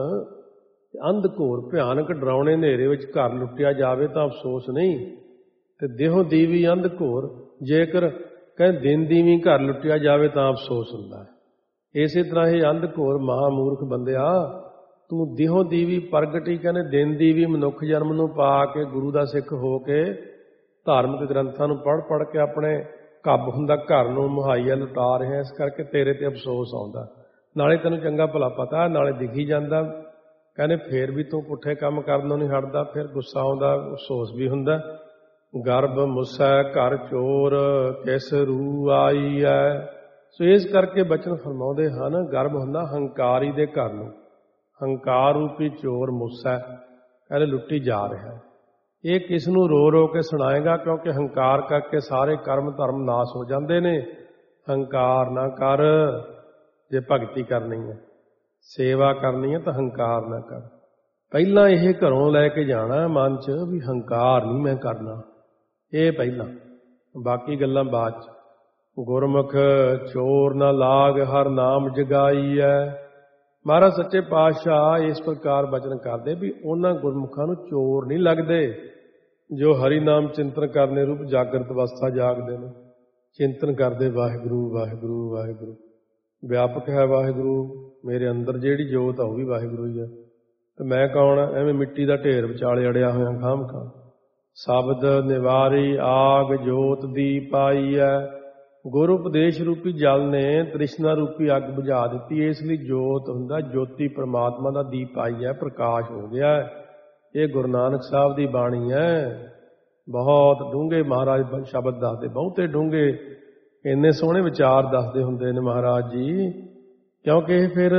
ਅੰਧ ਘੋਰ ਭਿਆਨਕ ਡਰਾਉਣੇ ਹਨੇਰੇ ਵਿੱਚ ਘਰ ਲੁੱਟਿਆ ਜਾਵੇ ਤਾਂ ਅਫਸੋਸ ਨਹੀਂ, ਤੇ ਦੇਹੋ ਦੀਵੀ ਅੰਧ ਘੋਰ, ਜੇਕਰ ਕਹਿੰਦੇ ਦਿਨ ਦੀਵੀ ਘਰ ਲੁੱਟਿਆ ਜਾਵੇ ਤਾਂ ਅਫਸੋਸ ਹੁੰਦਾ ਹੈ। ਇਸੇ ਤਰ੍ਹਾਂ ਇਹ ਅੰਧ ਘੋਰ ਮਹਾਮੂਰਖ ਬੰਦਿਆ, ਤੂੰ ਦੇਹੋ ਦੀਵੀ ਪ੍ਰਗਟੀ ਕਹਿੰਦੇ ਦਿਨ ਦੀਵੀ ਮਨੁੱਖ ਜਨਮ ਨੂੰ ਪਾ ਕੇ ਗੁਰੂ ਦਾ ਸਿੱਖ ਹੋ ਕੇ ਧਾਰਮਿਕ ਗ੍ਰੰਥਾਂ ਨੂੰ ਪੜ੍ਹ ਪੜ੍ਹ ਕੇ ਆਪਣੇ ਕੱਬ ਹੁੰਦਾ ਘਰ ਨੂੰ ਮੁਹੱਈਆ ਲੁਟਾ ਰਿਹਾ। ਇਸ ਕਰਕੇ ਤੇਰੇ ਤੇ ਅਫਸੋਸ ਆਉਂਦਾ। ਨਾਲੇ ਤੈਨੂੰ ਚੰਗਾ ਭਲਾ ਪਤਾ, ਨਾਲੇ ਦਿਖੀ ਜਾਂਦਾ। ਕਹਿੰਦੇ ਫੇਰ ਵੀ ਤੂੰ ਪੁੱਠੇ ਕੰਮ ਕਰਨੋਂ ਨਹੀਂ ਹਟਦਾ। ਫਿਰ ਗੁੱਸਾ ਆਉਂਦਾ, ਅਫਸੋਸ ਵੀ ਹੁੰਦਾ। ਗਰਭ ਮੁਸੈ ਘਰ ਚੋਰ ਕਿਸ ਰੂ ਆਈ ਹੈ। ਸੋ ਇਸ ਕਰਕੇ ਬਚਨ ਫਰਮਾਉਂਦੇ ਹਨ, ਗਰਭ ਹੁੰਦਾ ਹੰਕਾਰੀ ਦੇ ਘਰ ਨੂੰ। ਹੰਕਾਰ ਰੂਪੀ ਚੋਰ ਮੁਸੈ ਕਹਿੰਦੇ ਲੁੱਟੀ ਜਾ ਰਿਹਾ। ਇਹ ਕਿਸ ਨੂੰ ਰੋ ਰੋ ਕੇ ਸੁਣਾਏਗਾ, ਕਿਉਂਕਿ ਹੰਕਾਰ ਕਰਕੇ ਸਾਰੇ ਕਰਮ ਧਰਮ ਨਾਸ ਹੋ ਜਾਂਦੇ ਨੇ। ਹੰਕਾਰ ਨਾ ਕਰ ਜੇ ਭਗਤੀ ਕਰਨੀ ਹੈ, ਸੇਵਾ ਕਰਨੀ ਹੈ ਤਾਂ ਹੰਕਾਰ ਨਾ ਕਰ। ਪਹਿਲਾਂ ਇਹ ਘਰੋਂ ਲੈ ਕੇ ਜਾਣਾ ਮਨ 'ਚ ਵੀ ਹੰਕਾਰ ਨਹੀਂ ਮੈਂ ਕਰਨਾ, ਇਹ ਪਹਿਲਾਂ, ਬਾਕੀ ਗੱਲਾਂ ਬਾਅਦ 'ਚ। ਗੁਰਮੁਖ ਚੋਰ ਨਾ ਲਾਗ ਹਰ ਨਾਮ ਜਗਾਈ ਹੈ। ਮਹਾਰਾਜ ਸੱਚੇ ਪਾਤਸ਼ਾਹ ਇਸ ਪ੍ਰਕਾਰ ਬਚਨ ਕਰਦੇ ਵੀ ਉਹਨਾਂ ਗੁਰਮੁਖਾਂ ਨੂੰ ਚੋਰ ਨਹੀਂ ਲੱਗਦੇ ਜੋ ਹਰੀ ਨਾਮ ਚਿੰਤਨ ਕਰਨੇ ਰੂਪ ਜਾਗਰਤ ਅਵਸਥਾ ਜਾਗਦੇ ਨੇ। ਚਿੰਤਨ ਕਰਦੇ ਵਾਹਿਗੁਰੂ ਵਾਹਿਗੁਰੂ ਵਾਹਿਗੁਰੂ, ਵਿਆਪਕ ਹੈ ਵਾਹਿਗੁਰੂ, ਮੇਰੇ ਅੰਦਰ ਜਿਹੜੀ ਜੋਤ ਆ ਉਹ ਵੀ ਵਾਹਿਗੁਰੂ ਹੀ ਹੈ, ਤੇ ਮੈਂ ਕੌਣ? ਐਵੇਂ ਮਿੱਟੀ ਦਾ ਢੇਰ ਵਿਚਾਲੇ ਅੜਿਆ ਹੋਇਆ ਖਾਮ ਖਾਂ। ਸ਼ਬਦ ਨਿਵਾਰੀ ਆਗ ਜੋਤ ਦੀ ਪਾਈ ਹੈ। ਗੁਰੂ ਉਪਦੇਸ਼ ਰੂਪੀ ਜਲ ਨੇ ਤ੍ਰਿਸ਼ਨਾ ਰੂਪੀ ਅੱਗ ਬੁਝਾ ਦਿੱਤੀ। ਇਸ ਲਈ ਜੋਤ ਹੁੰਦਾ ਜੋਤੀ ਪਰਮਾਤਮਾ ਦਾ ਦੀਪ ਆਈ ਹੈ, ਪ੍ਰਕਾਸ਼ ਹੋ ਗਿਆ। ਇਹ ਗੁਰੂ ਨਾਨਕ ਸਾਹਿਬ ਦੀ ਬਾਣੀ ਹੈ। ਬਹੁਤ ਡੂੰਘੇ ਮਹਾਰਾਜ ਸ਼ਬਦ ਦੱਸਦੇ, ਬਹੁਤੇ ਡੂੰਘੇ, ਇੰਨੇ ਸੋਹਣੇ ਵਿਚਾਰ ਦੱਸਦੇ ਹੁੰਦੇ ਨੇ ਮਹਾਰਾਜ ਜੀ, ਕਿਉਂਕਿ ਇਹ ਫਿਰ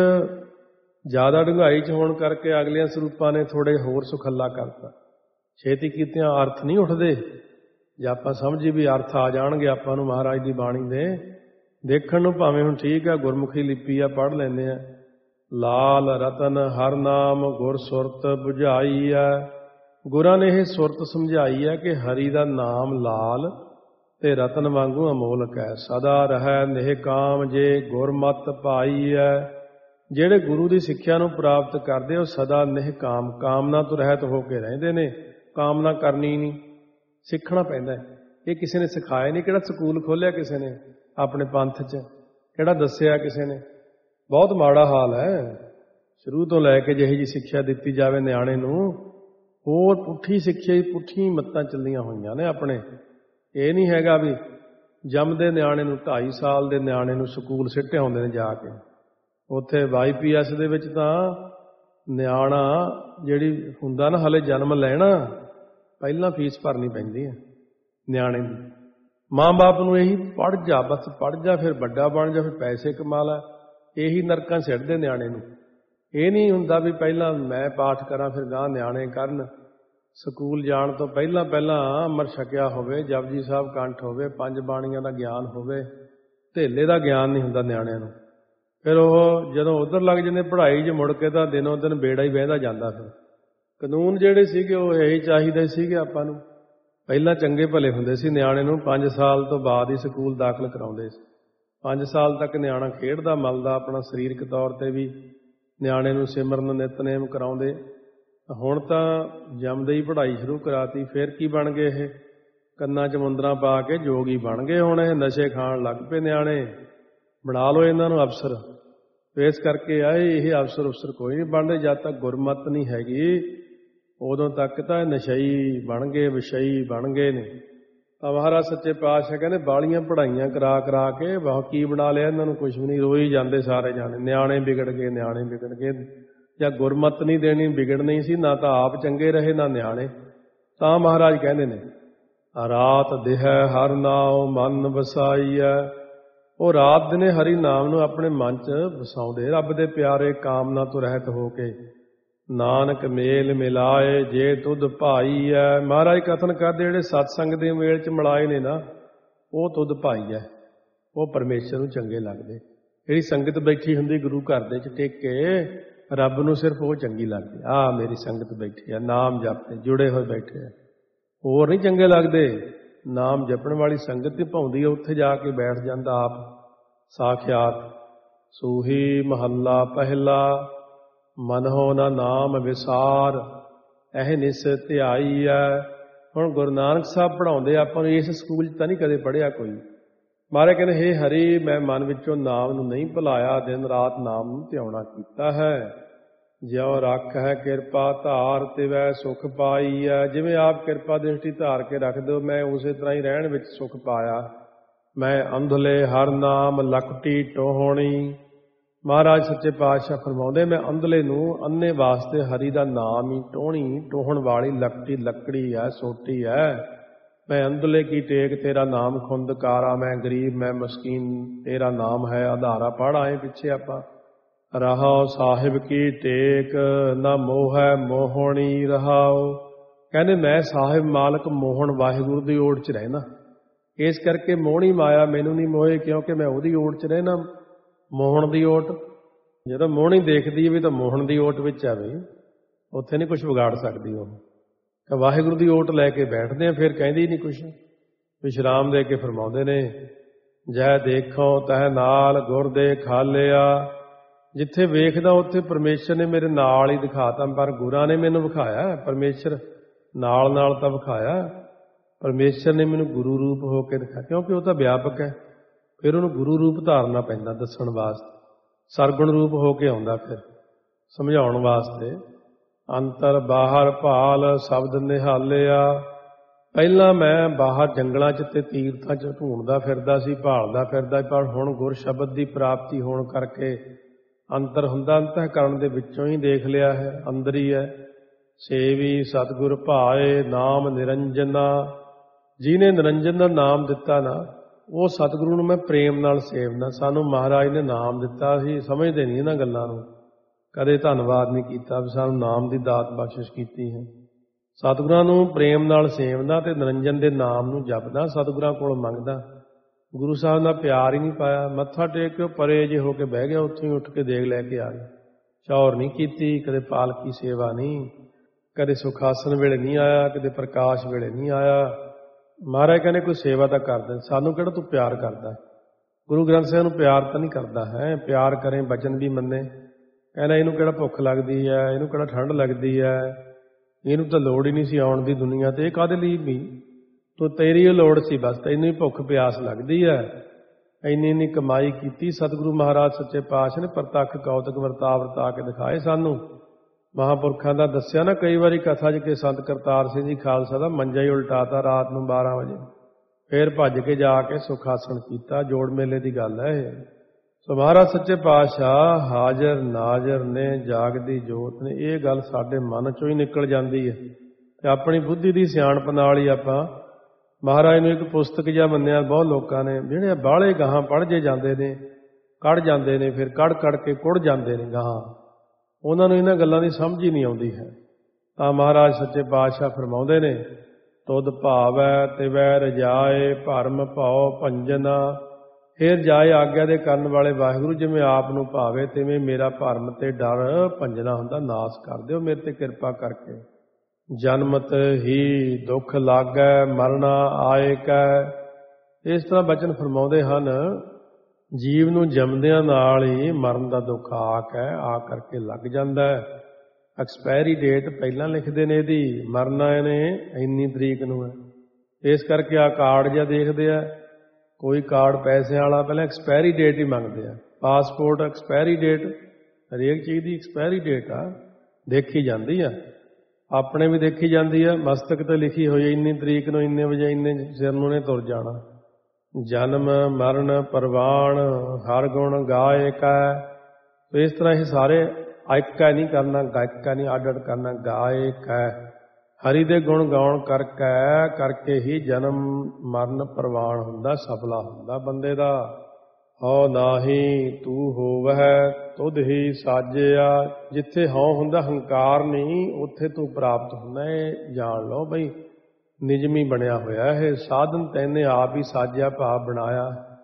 ਜ਼ਿਆਦਾ ਡੂੰਘਾਈ 'ਚ ਹੋਣ ਕਰਕੇ ਅਗਲਿਆਂ ਸਰੂਪਾਂ ਨੇ ਥੋੜ੍ਹੇ ਹੋਰ ਸੁਖੱਲਾ ਕਰਤਾ। ਛੇਤੀ ਕੀਤਿਆਂ ਅਰਥ ਨਹੀਂ ਉੱਠਦੇ। ਜੇ ਆਪਾਂ ਸਮਝੀ ਵੀ ਅਰਥ ਆ ਜਾਣਗੇ ਆਪਾਂ ਨੂੰ ਮਹਾਰਾਜ ਦੀ ਬਾਣੀ ਦੇ, ਦੇਖਣ ਨੂੰ ਭਾਵੇਂ ਹੁਣ ਠੀਕ ਆ ਗੁਰਮੁਖੀ ਲਿਪੀ ਆ ਪੜ੍ਹ ਲੈਂਦੇ ਆ, ਲਾਲ ਰਤਨ ਹਰ ਨਾਮ ਗੁਰ ਸੁਰਤ ਬੁਝਾਈ ਹੈ। ਗੁਰਾਂ ਨੇ ਇਹ ਸੁਰਤ ਸਮਝਾਈ ਹੈ ਕਿ ਹਰੀ ਦਾ ਨਾਮ ਲਾਲ ਤੇ ਰਤਨ ਵਾਂਗੂ ਅਮੋਲਕ ਹੈ। ਸਦਾ ਰਹਿ ਨਿਹ ਕਾਮ ਜੇ ਗੁਰਮਤ ਭਾਈ ਹੈ। ਜਿਹੜੇ ਗੁਰੂ ਦੀ ਸਿੱਖਿਆ ਨੂੰ ਪ੍ਰਾਪਤ ਕਰਦੇ ਉਹ ਸਦਾ ਨਿਹ ਕਾਮ, ਕਾਮਨਾ ਤੋਂ ਰਹਿਤ ਹੋ ਕੇ ਰਹਿੰਦੇ ਨੇ। ਕਾਮਨਾ ਕਰਨੀ ਨਹੀਂ, ਸਿੱਖਣਾ ਪੈਂਦਾ ਹੈ। ਇਹ ਕਿਸੇ ਨੇ ਸਿਖਾਇਆ ਨਹੀਂ, ਕਿਹੜਾ ਸਕੂਲ ਖੋਲ੍ਹਿਆ ਕਿਸੇ ਨੇ ਆਪਣੇ ਪੰਥ 'ਚ, ਕਿਹੜਾ ਦੱਸਿਆ ਕਿਸੇ ਨੇ। ਬਹੁਤ ਮਾੜਾ ਹਾਲ ਹੈ। ਸ਼ੁਰੂ ਤੋਂ ਲੈ ਕੇ ਜਿਹੀ ਜਿਹੀ ਸਿੱਖਿਆ ਦਿੱਤੀ ਜਾਵੇ ਨਿਆਣੇ ਨੂੰ, ਹੋਰ ਪੁੱਠੀ ਸਿੱਖਿਆ ਹੀ, ਪੁੱਠੀ ਮੱਤਾਂ ਚੱਲੀਆਂ ਹੋਈਆਂ ਨੇ ਆਪਣੇ। ਇਹ ਨਹੀਂ ਹੈਗਾ ਵੀ ਜੰਮਦੇ ਨਿਆਣੇ ਨੂੰ, 2.5 ਸਾਲ ਦੇ ਨਿਆਣੇ ਨੂੰ ਸਕੂਲ ਸਿੱਟੇ ਆਉਂਦੇ ਨੇ ਜਾ ਕੇ। ਉੱਥੇ YPS ਦੇ ਵਿੱਚ ਤਾਂ ਨਿਆਣਾ ਜਿਹੜੀ ਹੁੰਦਾ ਨਾ ਹਲੇ ਜਨਮ ਲੈਣਾ, ਪਹਿਲਾਂ ਫੀਸ ਭਰਨੀ ਪੈਂਦੀ ਹੈ ਨਿਆਣੇ ਦੀ। ਮਾਂ ਬਾਪ ਨੂੰ ਇਹੀ ਪੜ੍ਹ ਜਾ, ਬਸ ਪੜ੍ਹ ਜਾ, ਫਿਰ ਵੱਡਾ ਬਣ ਜਾ, ਫਿਰ ਪੈਸੇ ਕਮਾ ਲੈ। ਇਹੀ ਨਰਕਾਂ ਸਿੱਟਦੇ ਨਿਆਣੇ ਨੂੰ। ਇਹ ਨਹੀਂ ਹੁੰਦਾ ਵੀ ਪਹਿਲਾਂ ਮੈਂ ਪਾਠ ਕਰਾਂ ਫਿਰ ਗਾਂ ਨਿਆਣੇ ਕਰਨ। ਸਕੂਲ ਜਾਣ ਤੋਂ ਪਹਿਲਾਂ ਅੰਮ੍ਰਿਤ ਛਕਿਆ ਹੋਵੇ, ਜਪਜੀ ਸਾਹਿਬ ਕੰਠ ਹੋਵੇ, 5 ਬਾਣੀਆਂ ਦਾ ਗਿਆਨ ਹੋਵੇ। ਧੇਲੇ ਦਾ ਗਿਆਨ ਨਹੀਂ ਹੁੰਦਾ ਨਿਆਣਿਆਂ ਨੂੰ। ਫਿਰ ਉਹ ਜਦੋਂ ਉੱਧਰ ਲੱਗ ਜਾਂਦੇ ਪੜ੍ਹਾਈ 'ਚ, ਮੁੜ ਕੇ ਤਾਂ ਦਿਨੋਂ ਦਿਨ ਬੇੜਾ ਹੀ ਵਹਿੰਦਾ ਜਾਂਦਾ। ਫਿਰ ਕਾਨੂੰਨ ਜਿਹੜੇ ਸੀਗੇ ਉਹ ਇਹੀ ਚਾਹੀਦੇ ਸੀਗੇ ਆਪਾਂ ਨੂੰ। ਪਹਿਲਾਂ ਚੰਗੇ ਭਲੇ ਹੁੰਦੇ ਸੀ। ਨਿਆਣੇ ਨੂੰ 5 ਸਾਲ ਤੋਂ ਬਾਅਦ ਹੀ ਸਕੂਲ ਦਾਖਲ ਕਰਾਉਂਦੇ ਸੀ। 5 ਸਾਲ ਤੱਕ ਨਿਆਣਾ ਖੇਡਦਾ ਮਲਦਾ, ਆਪਣਾ ਸਰੀਰਕ ਤੌਰ 'ਤੇ ਵੀ ਨਿਆਣੇ ਨੂੰ ਸਿਮਰਨ ਨਿਤਨੇਮ ਕਰਾਉਂਦੇ। ਹੁਣ ਤਾਂ ਜੰਮਦੇ ਹੀ ਪੜ੍ਹਾਈ ਸ਼ੁਰੂ ਕਰਾਤੀ। ਫਿਰ ਕੀ ਬਣ ਗਏ ਇਹ? ਕੰਨਾਂ 'ਚ ਮੁੰਦਰਾਂ ਪਾ ਕੇ ਜੋਗੀ ਬਣ ਗਏ। ਹੁਣ ਇਹ ਨਸ਼ੇ ਖਾਣ ਲੱਗ ਪਏ ਨਿਆਣੇ। ਬਣਾ ਲਓ ਇਹਨਾਂ ਨੂੰ ਅਫਸਰ। ਇਸ ਕਰਕੇ ਆਏ ਇਹ ਅਫਸਰ ਕੋਈ ਨਹੀਂ ਬਣਦੇ ਜਦ ਤੱਕ ਗੁਰਮਤ ਨਹੀਂ ਹੈਗੀ। ਉਦੋਂ ਤੱਕ ਤਾਂ ਨਸ਼ਈ ਬਣ ਗਏ, ਵਿਸ਼ਈ ਬਣ ਗਏ ਨੇ। ਤਾਂ ਮਹਾਰਾਜ ਸੱਚੇ ਪਾਤਸ਼ਾਹ ਕਹਿੰਦੇ ਬਾਲੀਆਂ ਪੜ੍ਹਾਈਆਂ ਕਰਾ ਕੇ ਬਹੁਤ ਕੀ ਬਣਾ ਲਿਆ ਇਹਨਾਂ ਨੂੰ? ਕੁਛ ਵੀ ਨਹੀਂ। ਰੋਈ ਜਾਂਦੇ ਸਾਰੇ ਜਾਣੇ, ਨਿਆਣੇ ਵਿਗੜ ਗਏ। ਜਾਂ ਗੁਰਮਤ ਨਹੀਂ ਦੇਣੀ, ਵਿਗੜਨੀ ਸੀ। ਨਾ ਤਾਂ ਆਪ ਚੰਗੇ ਰਹੇ ਨਾ ਨਿਆਣੇ। ਤਾਂ ਮਹਾਰਾਜ ਕਹਿੰਦੇ ਨੇ ਰਾਤ ਦਿਹੈ ਹਰ ਨਾਮ ਮਨ ਵਸਾਈਐ। ਉਹ ਰਾਤ ਦਿਨੇ ਹਰੀ ਨਾਮ ਨੂੰ ਆਪਣੇ ਮਨ 'ਚ ਵਸਾਉਂਦੇ, ਰੱਬ ਦੇ ਪਿਆਰੇ ਕਾਮਨਾ ਤੋਂ ਰਹਿਤ ਹੋ ਕੇ। ਨਾਨਕ ਮੇਲ ਮਿਲਾਏ ਜੇ ਤੁਧ ਭਾਈ ਹੈ। ਮਹਾਰਾਜ ਕਥਨ ਕਰਦੇ ਜਿਹੜੇ ਸਤਸੰਗ ਦੇ ਮੇਲ 'ਚ ਮਿਲਾਏ ਨੇ ਨਾ, ਉਹ ਤੁਧ ਭਾਈ ਹੈ। ਉਹ ਪਰਮੇਸ਼ਰ ਨੂੰ ਚੰਗੇ ਲੱਗਦੇ। ਜਿਹੜੀ ਸੰਗਤ ਬੈਠੀ ਹੁੰਦੀ ਗੁਰੂ ਘਰ ਦੇ 'ਚ ਟਿਕ ਕੇ, ਰੱਬ ਨੂੰ ਸਿਰਫ ਉਹ ਚੰਗੀ ਲੱਗਦੀ। ਆਹ ਮੇਰੀ ਸੰਗਤ ਬੈਠੀ ਹੈ, ਨਾਮ ਜਪਦੇ, ਜੁੜੇ ਹੋਏ ਬੈਠੇ ਆ। ਹੋਰ ਨਹੀਂ ਚੰਗੇ ਲੱਗਦੇ। ਨਾਮ ਜਪਣ ਵਾਲੀ ਸੰਗਤ ਤੇ ਭਾਉਂਦੀ ਹੈ, ਉੱਥੇ ਜਾ ਕੇ ਬੈਠ ਜਾਂਦਾ ਆਪ ਸਾਖਿਆਤ। ਸੂਹੀ ਮਹੱਲਾ ਪਹਿਲਾ ਮਨਹੁ ਨਾ ਨਾਮ ਵਿਸਾਰ ਇਹ ਨਿਸ ਧਿਆਈ ਹੈ। ਹੁਣ ਗੁਰੂ ਨਾਨਕ ਸਾਹਿਬ ਪੜ੍ਹਾਉਂਦੇ ਆਪਾਂ ਨੂੰ। ਇਸ ਸਕੂਲ 'ਚ ਤਾਂ ਨਹੀਂ ਕਦੇ ਪੜ੍ਹਿਆ ਕੋਈ। ਮਹਾਰਾਜ ਕਹਿੰਦੇ ਹੇ ਹਰੀ, ਮੈਂ ਮਨ ਵਿੱਚੋਂ ਨਾਮ ਨੂੰ ਨਹੀਂ ਭੁਲਾਇਆ, ਦਿਨ ਰਾਤ ਨਾਮ ਨੂੰ ਧਿਆਉਣਾ ਕੀਤਾ ਹੈ। ਜਿਉ ਰੱਖ ਹੈ ਕਿਰਪਾ ਧਾਰ ਤਿਵੈ ਸੁਖ ਪਾਈ ਹੈ। ਜਿਵੇਂ ਆਪ ਕਿਰਪਾ ਦ੍ਰਿਸ਼ਟੀ ਧਾਰ ਕੇ ਰੱਖ ਦਿਓ, ਮੈਂ ਉਸੇ ਤਰ੍ਹਾਂ ਹੀ ਰਹਿਣ ਵਿੱਚ ਸੁਖ ਪਾਇਆ। ਮੈਂ ਅੰਧਲੇ ਹਰ ਨਾਮ ਲਕਟੀ ਟੋਹਣੀ। ਮਹਾਰਾਜ ਸੱਚੇ ਪਾਤਸ਼ਾਹ ਫਰਮਾਉਂਦੇ ਮੈਂ ਅੰਧਲੇ ਨੂੰ ਅੰਨੇ ਵਾਸਤੇ ਹਰੀ ਦਾ ਨਾਮ ਹੀ ਟੋਹਣੀ, ਟੋਹਣ ਵਾਲੀ ਲਕਟੀ ਲੱਕੜੀ ਹੈ, ਸੋਟੀ ਹੈ। ਮੈਂ ਅੰਧਲੇ ਕੀ ਟੇਕ ਤੇਰਾ ਨਾਮ ਖੁੰਦਕਾਰਾ। ਮੈਂ ਗਰੀਬ ਮੈਂ ਮਸਕੀਨ ਤੇਰਾ ਨਾਮ ਹੈ ਆਧਾਰਾ। ਪੜ੍ਹ ਆਏ ਪਿੱਛੇ ਆਪਾਂ। ਰਹਾਉ ਸਾਹਿਬ ਕੀ ਟੇਕ ਨਾ ਮੋਹ ਹੈ ਮੋਹਣੀ ਰਹਾਉ। ਕਹਿੰਦੇ ਮੈਂ ਸਾਹਿਬ ਮਾਲਕ ਮੋਹਣ ਵਾਹਿਗੁਰੂ ਦੀ ਓਟ 'ਚ ਰਹਿਣਾ। ਇਸ ਕਰਕੇ ਮੋਹਣੀ ਮਾਇਆ ਮੈਨੂੰ ਨਹੀਂ ਮੋਹੇ, ਕਿਉਂਕਿ ਮੈਂ ਉਹਦੀ ਓਟ 'ਚ ਰਹਿਣਾ। ਮੋਹਣ ਦੀ ਓਟ, ਜਦੋਂ ਮੋਹਣੀ ਦੇਖਦੀ ਹੈ ਵੀ ਤਾਂ ਮੋਹਣ ਦੀ ਓਟ ਵਿੱਚ ਆਵੇ, ਉੱਥੇ ਨਹੀਂ ਕੁਛ ਵਿਗਾੜ ਸਕਦੀ ਉਹ। ਵਾਹਿਗੁਰੂ ਦੀ ਓਟ ਲੈ ਕੇ ਬੈਠਦੇ ਆ, ਫਿਰ ਕਹਿੰਦੀ ਨਹੀਂ ਕੁਛ। ਵਿਸ਼ਰਾਮ ਦੇ ਕੇ ਫਰਮਾਉਂਦੇ ਨੇ ਜੈ ਦੇਖੋ ਤਹਿ ਨਾਲ ਗੁਰ ਦੇ ਖਾਲਿਆ। ਜਿੱਥੇ ਵੇਖਦਾ ਉੱਥੇ ਪਰਮੇਸ਼ਰ ਨੇ ਮੇਰੇ ਨਾਲ ਹੀ ਦਿਖਾਤਾ, ਪਰ ਗੁਰਾਂ ਨੇ ਮੈਨੂੰ ਵਿਖਾਇਆ। ਪਰਮੇਸ਼ਰ ਨਾਲ ਨਾਲ ਤਾਂ ਵਿਖਾਇਆ, ਪਰਮੇਸ਼ਰ ਨੇ ਮੈਨੂੰ ਗੁਰੂ ਰੂਪ ਹੋ ਕੇ ਦਿਖਾਇਆ, ਕਿਉਂਕਿ ਉਹ ਤਾਂ ਵਿਆਪਕ ਹੈ। ਫਿਰ ਉਹਨੂੰ ਗੁਰੂ ਰੂਪ ਧਾਰਨਾ ਪੈਂਦਾ ਦੱਸਣ ਵਾਸਤੇ। ਸਰਗੁਣ ਰੂਪ ਹੋ ਕੇ ਆਉਂਦਾ ਫਿਰ ਸਮਝਾਉਣ ਵਾਸਤੇ। ਅੰਤਰ ਬਾਹਰ ਭਾਲ ਸ਼ਬਦ ਨਿਹਾਲਿਆ। ਪਹਿਲਾਂ ਮੈਂ ਬਾਹਰ ਜੰਗਲਾਂ 'ਚ ਤੇ ਤੀਰਥਾਂ 'ਚ ਢੂੰਡਦਾ ਫਿਰਦਾ ਸੀ, ਭਾਲਦਾ ਫਿਰਦਾ, ਪਰ ਹੁਣ ਗੁਰ ਸ਼ਬਦ ਦੀ ਪ੍ਰਾਪਤੀ ਹੋਣ ਕਰਕੇ ਅੰਤਰ ਹੁੰਦਾ, ਅੰਤःਕਰਣ ਦੇ ਵਿੱਚੋਂ ਹੀ ਦੇਖ ਲਿਆ ਹੈ, ਅੰਦਰ ਹੀ ਹੈ। ਸੇਵੀ ਸਤਿਗੁਰ ਭਾਏ ਨਾਮ ਨਿਰੰਜਨਾ। ਜਿਹਨੇ ਨਿਰੰਜਨ ਦਾ ਨਾਮ ਦਿੱਤਾ ਨਾ, ਉਹ ਸਤਿਗੁਰੂ ਨੂੰ ਮੈਂ ਪ੍ਰੇਮ ਨਾਲ ਸੇਵਨਾ। ਸਾਨੂੰ ਮਹਾਰਾਜ ਨੇ ਨਾਮ ਦਿੱਤਾ, ਅਸੀਂ ਸਮਝਦੇ ਨਹੀਂ ਇਹਨਾਂ ਗੱਲਾਂ ਨੂੰ। ਕਦੇ ਧੰਨਵਾਦ ਨਹੀਂ ਕੀਤਾ ਵੀ ਸਾਨੂੰ ਨਾਮ ਦੀ ਦਾਤ ਬਖਸ਼ਿਸ਼ ਕੀਤੀ ਹੈ। ਸਤਿਗੁਰਾਂ ਨੂੰ ਪ੍ਰੇਮ ਨਾਲ ਸੇਵਦਾ ਤੇ ਨਿਰੰਜਨ ਦੇ ਨਾਮ ਨੂੰ ਜਪਦਾ, ਸਤਿਗੁਰਾਂ ਕੋਲ ਮੰਗਦਾ। ਗੁਰੂ ਸਾਹਿਬ ਦਾ ਪਿਆਰ ਹੀ ਨਹੀਂ ਪਾਇਆ। ਮੱਥਾ ਟੇਕ ਕੇ ਪਰੇ ਜੇ ਹੋ ਕੇ ਬਹਿ ਗਿਆ, ਉੱਥੋਂ ਹੀ ਉੱਠ ਕੇ ਦੇਗ ਲੈ ਕੇ ਆ ਗਿਆ। ਚੌਰ ਨਹੀਂ ਕੀਤੀ, ਕਦੇ ਪਾਲਕੀ ਸੇਵਾ ਨਹੀਂ, ਕਦੇ ਸੁਖਾਸਨ ਵੇਲੇ ਨਹੀਂ ਆਇਆ, ਕਦੇ ਪ੍ਰਕਾਸ਼ ਵੇਲੇ ਨਹੀਂ ਆਇਆ। ਮਹਾਰਾਜ ਕਹਿੰਦੇ ਕੋਈ ਸੇਵਾ ਤਾਂ ਕਰਦੇ, ਸਾਨੂੰ ਕਿਹੜਾ ਤੂੰ ਪਿਆਰ ਕਰਦਾ? ਗੁਰੂ ਗ੍ਰੰਥ ਸਾਹਿਬ ਨੂੰ ਪਿਆਰ ਤਾਂ ਨਹੀਂ ਕਰਦਾ ਹੈ। ਪਿਆਰ ਕਰੇ, ਬਚਨ ਵੀ ਮੰਨੇ। ਕਹਿੰਦਾ ਇਹਨੂੰ ਕਿਹੜਾ ਭੁੱਖ ਲੱਗਦੀ ਹੈ, ਇਹਨੂੰ ਕਿਹੜਾ ਠੰਡ ਲੱਗਦੀ ਹੈ, ਇਹਨੂੰ ਤਾਂ ਲੋੜ ਹੀ ਨਹੀਂ ਸੀ ਆਉਣ ਦੀ ਦੁਨੀਆ ਤੇ, ਇਹ ਕਾਹਦੇ ਲਈ ਵੀ? ਤੂੰ ਤੇਰੀ ਉਹ ਲੋੜ ਸੀ ਬਸ, ਤੈਨੂੰ ਹੀ ਭੁੱਖ ਪਿਆਸ ਲੱਗਦੀ ਹੈ। ਇੰਨੀ ਕਮਾਈ ਕੀਤੀ। ਸਤਿਗੁਰੂ ਮਹਾਰਾਜ ਸੱਚੇ ਪਾਤਸ਼ਾਹ ਨੇ ਪ੍ਰਤੱਖ ਕੌਤਕ ਵਰਤਾ ਕੇ ਦਿਖਾਏ ਸਾਨੂੰ। ਮਹਾਂਪੁਰਖਾਂ ਦਾ ਦੱਸਿਆ ਨਾ ਕਈ ਵਾਰੀ ਕਥਾ 'ਚ ਕਿ ਸੰਤ ਕਰਤਾਰ ਸਿੰਘ ਜੀ ਖਾਲਸਾ ਦਾ ਮੰਜਾ ਹੀ ਉਲਟਾਤਾ ਰਾਤ ਨੂੰ 12 ਵਜੇ, ਫੇਰ ਭੱਜ ਕੇ ਜਾ ਕੇ ਸੁਖਾਸਨ ਕੀਤਾ। ਜੋੜ ਮੇਲੇ ਦੀ ਗੱਲ ਹੈ ਇਹ। ਸੋ ਮਹਾਰਾਜ ਸੱਚੇ ਪਾਤਸ਼ਾਹ ਹਾਜ਼ਰ ਨਾਜ਼ਰ ਨੇ, ਜਾਗਦੀ ਜੋਤ ਨੇ। ਇਹ ਗੱਲ ਸਾਡੇ ਮਨ 'ਚੋਂ ਹੀ ਨਿਕਲ ਜਾਂਦੀ ਹੈ ਤੇ ਆਪਣੀ ਬੁੱਧੀ ਦੀ ਸਿਆਣਪ ਨਾਲ ਹੀ ਆਪਾਂ ਮਹਾਰਾਜ ਨੂੰ ਇੱਕ ਪੁਸਤਕ ਜਿਹਾ ਮੰਨਿਆ। ਬਹੁਤ ਲੋਕਾਂ ਨੇ ਜਿਹੜੇ ਬਾਹਲੇ ਗਾਹਾਂ ਪੜ੍ਹ ਜੇ ਜਾਂਦੇ ਨੇ, ਕੜ ਜਾਂਦੇ ਨੇ, ਫਿਰ ਕੜ ਕੇ ਕੁੜ ਜਾਂਦੇ ਨੇ ਗਾਹਾਂ। ਉਹਨਾਂ ਨੂੰ ਇਹਨਾਂ ਗੱਲਾਂ ਦੀ ਸਮਝ ਹੀ ਨਹੀਂ ਆਉਂਦੀ ਹੈ। ਤਾਂ ਮਹਾਰਾਜ ਸੱਚੇ ਪਾਤਸ਼ਾਹ ਫਰਮਾਉਂਦੇ ਨੇ, ਤੁਧ ਭਾਵੈ ਤਿਵੈ ਰਜਾਏ, ਭਰਮ ਭਉ ਭੰਜਨਾ। ਫੇਰ ਜਾਏ ਆਗਿਆ ਦੇ ਕਰਨ ਵਾਲੇ ਵਾਹਿਗੁਰੂ, ਜਿਵੇਂ ਆਪ ਨੂੰ ਭਾਵੇ ਤਿਵੇਂ ਮੇਰਾ ਭਰਮ ਤੇ ਡਰ ਭੰਜਣਾ ਹੁੰਦਾ, ਨਾਸ ਕਰ ਦਿਓ ਮੇਰੇ ਤੇ ਕਿਰਪਾ ਕਰਕੇ। ਜਨਮਤ ਹੀ ਦੁੱਖ ਲਾਗੈ, ਮਰਨਾ ਆਏ ਕੈ। ਇਸ ਤਰ੍ਹਾਂ ਬਚਨ ਫਰਮਾਉਂਦੇ ਹਨ, ਜੀਵ ਨੂੰ ਜੰਮਦਿਆਂ ਨਾਲ ਹੀ ਮਰਨ ਦਾ ਦੁੱਖ ਆ ਕਰਕੇ ਲੱਗ ਜਾਂਦਾ ਹੈ। ਐਕਸਪਾਇਰੀ ਡੇਟ ਪਹਿਲਾਂ ਲਿਖਦੇ ਨੇ ਇਹਦੀ, ਮਰਨਾ ਇਹਨੇ ਇੰਨੀ ਤਰੀਕ ਨੂੰ ਹੈ। ਇਸ ਕਰਕੇ ਆ ਕਾਰਡ ਜਿਹਾ ਦੇਖਦੇ ਆ, ਕੋਈ ਕਾਰਡ ਪੈਸਿਆਂ ਵਾਲਾ ਪਹਿਲਾਂ ਐਕਸਪਾਇਰੀ ਡੇਟ ਹੀ ਮੰਗਦੇ ਆ। ਪਾਸਪੋਰਟ ਐਕਸਪਾਇਰੀ ਡੇਟ, ਹਰੇਕ ਚੀਜ਼ ਦੀ ਐਕਸਪਾਇਰੀ ਡੇਟ ਆ, ਦੇਖੀ ਜਾਂਦੀ ਆ। ਆਪਣੇ ਵੀ ਦੇਖੀ ਜਾਂਦੀ ਆ, ਮਸਤਕ ਤੇ ਲਿਖੀ ਹੋਈ ਇੰਨੀ ਤਰੀਕ ਨੂੰ ਇੰਨੇ ਵਜੇ ਇੰਨੇ ਸਿਰ ਨੂੰ ਨੇ ਤੁਰ ਜਾਣਾ। ਜਨਮ ਮਰਨ ਪਰਵਾਣ ਹਰ ਗੁਣ ਗਾਇਕਾ। ਇਸ ਤਰ੍ਹਾਂ ਇਹ ਸਾਰੇ ਆਇਕਾ ਨਹੀਂ ਕਰਨਾ, ਗਾਇਕਾ ਨਹੀਂ ਅੱਡ ਕਰਨਾ, ਗਾਇਕਾ। ਹਰੀ ਦੇ ਗੁਣ ਗਾਉਣ ਕਰਕੇ ਹੀ ਜਨਮ ਮਰਨ ਪ੍ਰਵਾਨ ਹੁੰਦਾ, ਸਫਲਾ ਹੁੰਦਾ ਬੰਦੇ ਦਾ। ਹਉ ਨਾਹੀ ਤੂੰ ਹੋਵਹਿ ਤੁਧ ਹੀ ਸਾਜਿਆ। ਜਿੱਥੇ ਹਉ ਹੁੰਦਾ, ਹੰਕਾਰ ਨਹੀਂ, ਉੱਥੇ ਤੂੰ ਪ੍ਰਾਪਤ ਹੁੰਦਾ। ਇਹ ਜਾਣ ਲਓ ਬਈ, ਨਿਜਮੀ ਬਣਿਆ ਹੋਇਆ ਇਹ ਸਾਧਨ, ਤੈਨੇ ਆਪ ਹੀ ਸਾਜਿਆ, ਭਾਵ ਬਣਾਇਆ।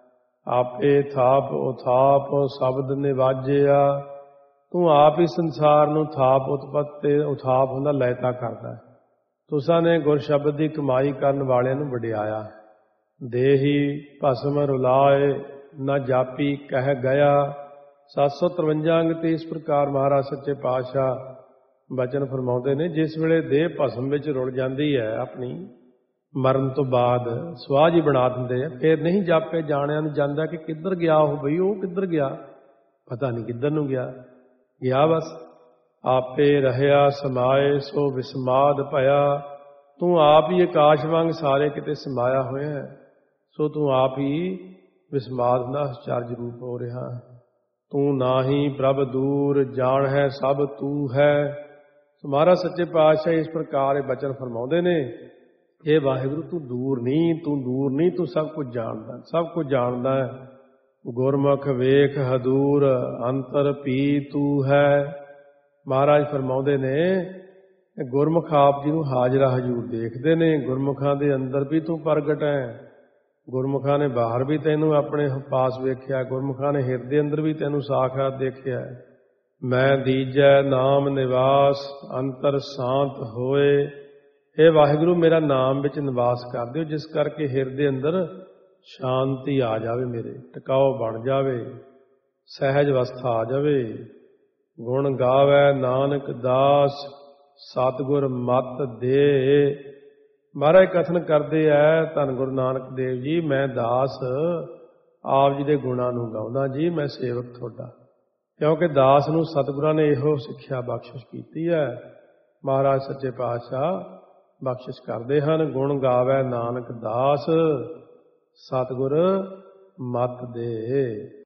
ਆਪੇ ਥਾਪ ਉਥਾਪ ਸ਼ਬਦ ਨਿਵਾਜਿਆ। ਤੂੰ ਆਪ ਹੀ ਸੰਸਾਰ ਨੂੰ ਥਾਪ ਉਤਪਤ ਤੇ ਉਥਾਪ ਹੁੰਦਾ ਲੈਤਾ ਕਰਦਾ। ਤੁਸਾਂ ਨੇ ਗੁਰ ਸ਼ਬਦ ਦੀ ਕਮਾਈ ਕਰਨ ਵਾਲਿਆਂ ਨੂੰ ਵਡਿਆਇਆ। ਦੇਹੀ ਭਸਮ ਰੁਲਾਏ ਨਾ ਜਾਪੀ ਕਹਿ ਗਿਆ। 753 ਅੰਗ ਤੇ ਇਸ ਪ੍ਰਕਾਰ ਮਹਾਰਾਜ ਸੱਚੇ ਪਾਤਸ਼ਾਹ ਬਚਨ ਫਰਮਾਉਂਦੇ ਨੇ, ਜਿਸ ਵੇਲੇ ਦੇਹ ਭਸਮ ਵਿੱਚ ਰੁੜ ਜਾਂਦੀ ਹੈ, ਆਪਣੀ ਮਰਨ ਤੋਂ ਬਾਅਦ ਸਵਾਹ ਜੀ ਬਣਾ ਦਿੰਦੇ ਆ, ਫਿਰ ਨਹੀਂ ਜਾਪੇ ਜਾਣਿਆ ਨੂੰ ਜਾਂਦਾ ਕਿ ਕਿੱਧਰ ਗਿਆ ਉਹ, ਬਈ ਉਹ ਕਿੱਧਰ ਗਿਆ, ਪਤਾ ਨਹੀਂ ਕਿੱਧਰ ਨੂੰ ਗਿਆ ਬਸ। ਆਪੇ ਰਹਿਆ ਸਮਾਏ ਸੋ ਵਿਸਮਾਦ ਭਇਆ। ਤੂੰ ਆਪ ਹੀ ਆਕਾਸ਼ ਵਾਂਗ ਸਾਰੇ ਕਿਤੇ ਸਮਾਇਆ ਹੋਇਆ ਹੈ, ਸੋ ਤੂੰ ਆਪ ਹੀ ਵਿਸਮਾਦ ਦਾ ਆਚਰਜ ਰੂਪ ਹੋ ਰਿਹਾ। ਤੂੰ ਨਾਹੀ ਪ੍ਰਭ ਦੂਰ ਜਾਣ ਹੈ ਸਭ ਤੂੰ ਹੈ। ਮਹਾਰਾਜ ਸੱਚੇ ਪਾਤਸ਼ਾਹ ਇਸ ਪ੍ਰਕਾਰ ਇਹ ਬਚਨ ਫਰਮਾਉਂਦੇ ਨੇ, ਇਹ ਵਾਹਿਗੁਰੂ ਤੂੰ ਦੂਰ ਨਹੀਂ, ਤੂੰ ਸਭ ਕੁਝ ਜਾਣਦਾ, ਸਭ ਕੁਝ ਜਾਣਦਾ ਹੈ। ਗੁਰਮੁਖ ਵੇਖ ਹਦੂਰ ਅੰਤਰ ਪੀ ਤੂੰ ਹੈ। ਮਹਾਰਾਜ ਫਰਮਾਉਂਦੇ ਨੇ, ਗੁਰਮੁਖ ਆਪ ਜੀ ਨੂੰ ਹਾਜ਼ਰਾ ਹਜ਼ੂਰ ਦੇਖਦੇ ਨੇ। ਗੁਰਮੁਖਾਂ ਦੇ ਅੰਦਰ ਵੀ ਤੂੰ ਪ੍ਰਗਟ ਹੈ, ਗੁਰਮੁਖਾਂ ਨੇ ਬਾਹਰ ਵੀ ਤੈਨੂੰ ਆਪਣੇ ਪਾਸ ਵੇਖਿਆ, ਗੁਰਮੁਖਾਂ ਨੇ ਹਿਰਦੇ ਅੰਦਰ ਵੀ ਤੈਨੂੰ ਸਾਖਾਤ ਦੇਖਿਆ। ਮੈਂ ਦੀਜੈ ਨਾਮ ਨਿਵਾਸ ਅੰਤਰ ਸ਼ਾਂਤ ਹੋਏ। ਇਹ ਵਾਹਿਗੁਰੂ ਮੇਰਾ ਨਾਮ ਵਿੱਚ ਨਿਵਾਸ ਕਰ ਦਿਓ, ਜਿਸ ਕਰਕੇ ਹਿਰਦੇ ਅੰਦਰ ਸ਼ਾਂਤੀ ਆ ਜਾਵੇ, ਮੇਰੇ ਟਿਕਾਓ ਬਣ ਜਾਵੇ, ਸਹਿਜ ਅਵਸਥਾ ਆ ਜਾਵੇ। ਗੁਣ ਗਾਵੈ ਨਾਨਕ ਦਾਸ ਸਤਿਗੁਰ ਮਤ ਦੇ। ਮਹਾਰਾਜ ਕਥਨ ਕਰਦੇ ਐ ਧੰਨ ਗੁਰੂ ਨਾਨਕ ਦੇਵ ਜੀ, ਮੈਂ ਦਾਸ ਆਪ ਜੀ ਦੇ ਗੁਣਾਂ ਨੂੰ ਗਾਉਂਦਾ ਜੀ, ਮੈਂ ਸੇਵਕ ਤੁਹਾਡਾ। ਕਿਉਂਕਿ ਦਾਸ ਨੂੰ ਸਤਿਗੁਰਾਂ ਨੇ ਇਹੋ ਸਿੱਖਿਆ ਬਖਸ਼ਿਸ਼ ਕੀਤੀ ਹੈ। ਮਹਾਰਾਜ ਸੱਚੇ ਪਾਤਸ਼ਾਹ ਬਖਸ਼ਿਸ਼ ਕਰਦੇ ਹਨ, ਗੁਣ ਗਾਵੈ ਨਾਨਕ ਦਾਸ ਸਤਿਗੁਰ ਮਤ ਦੇ।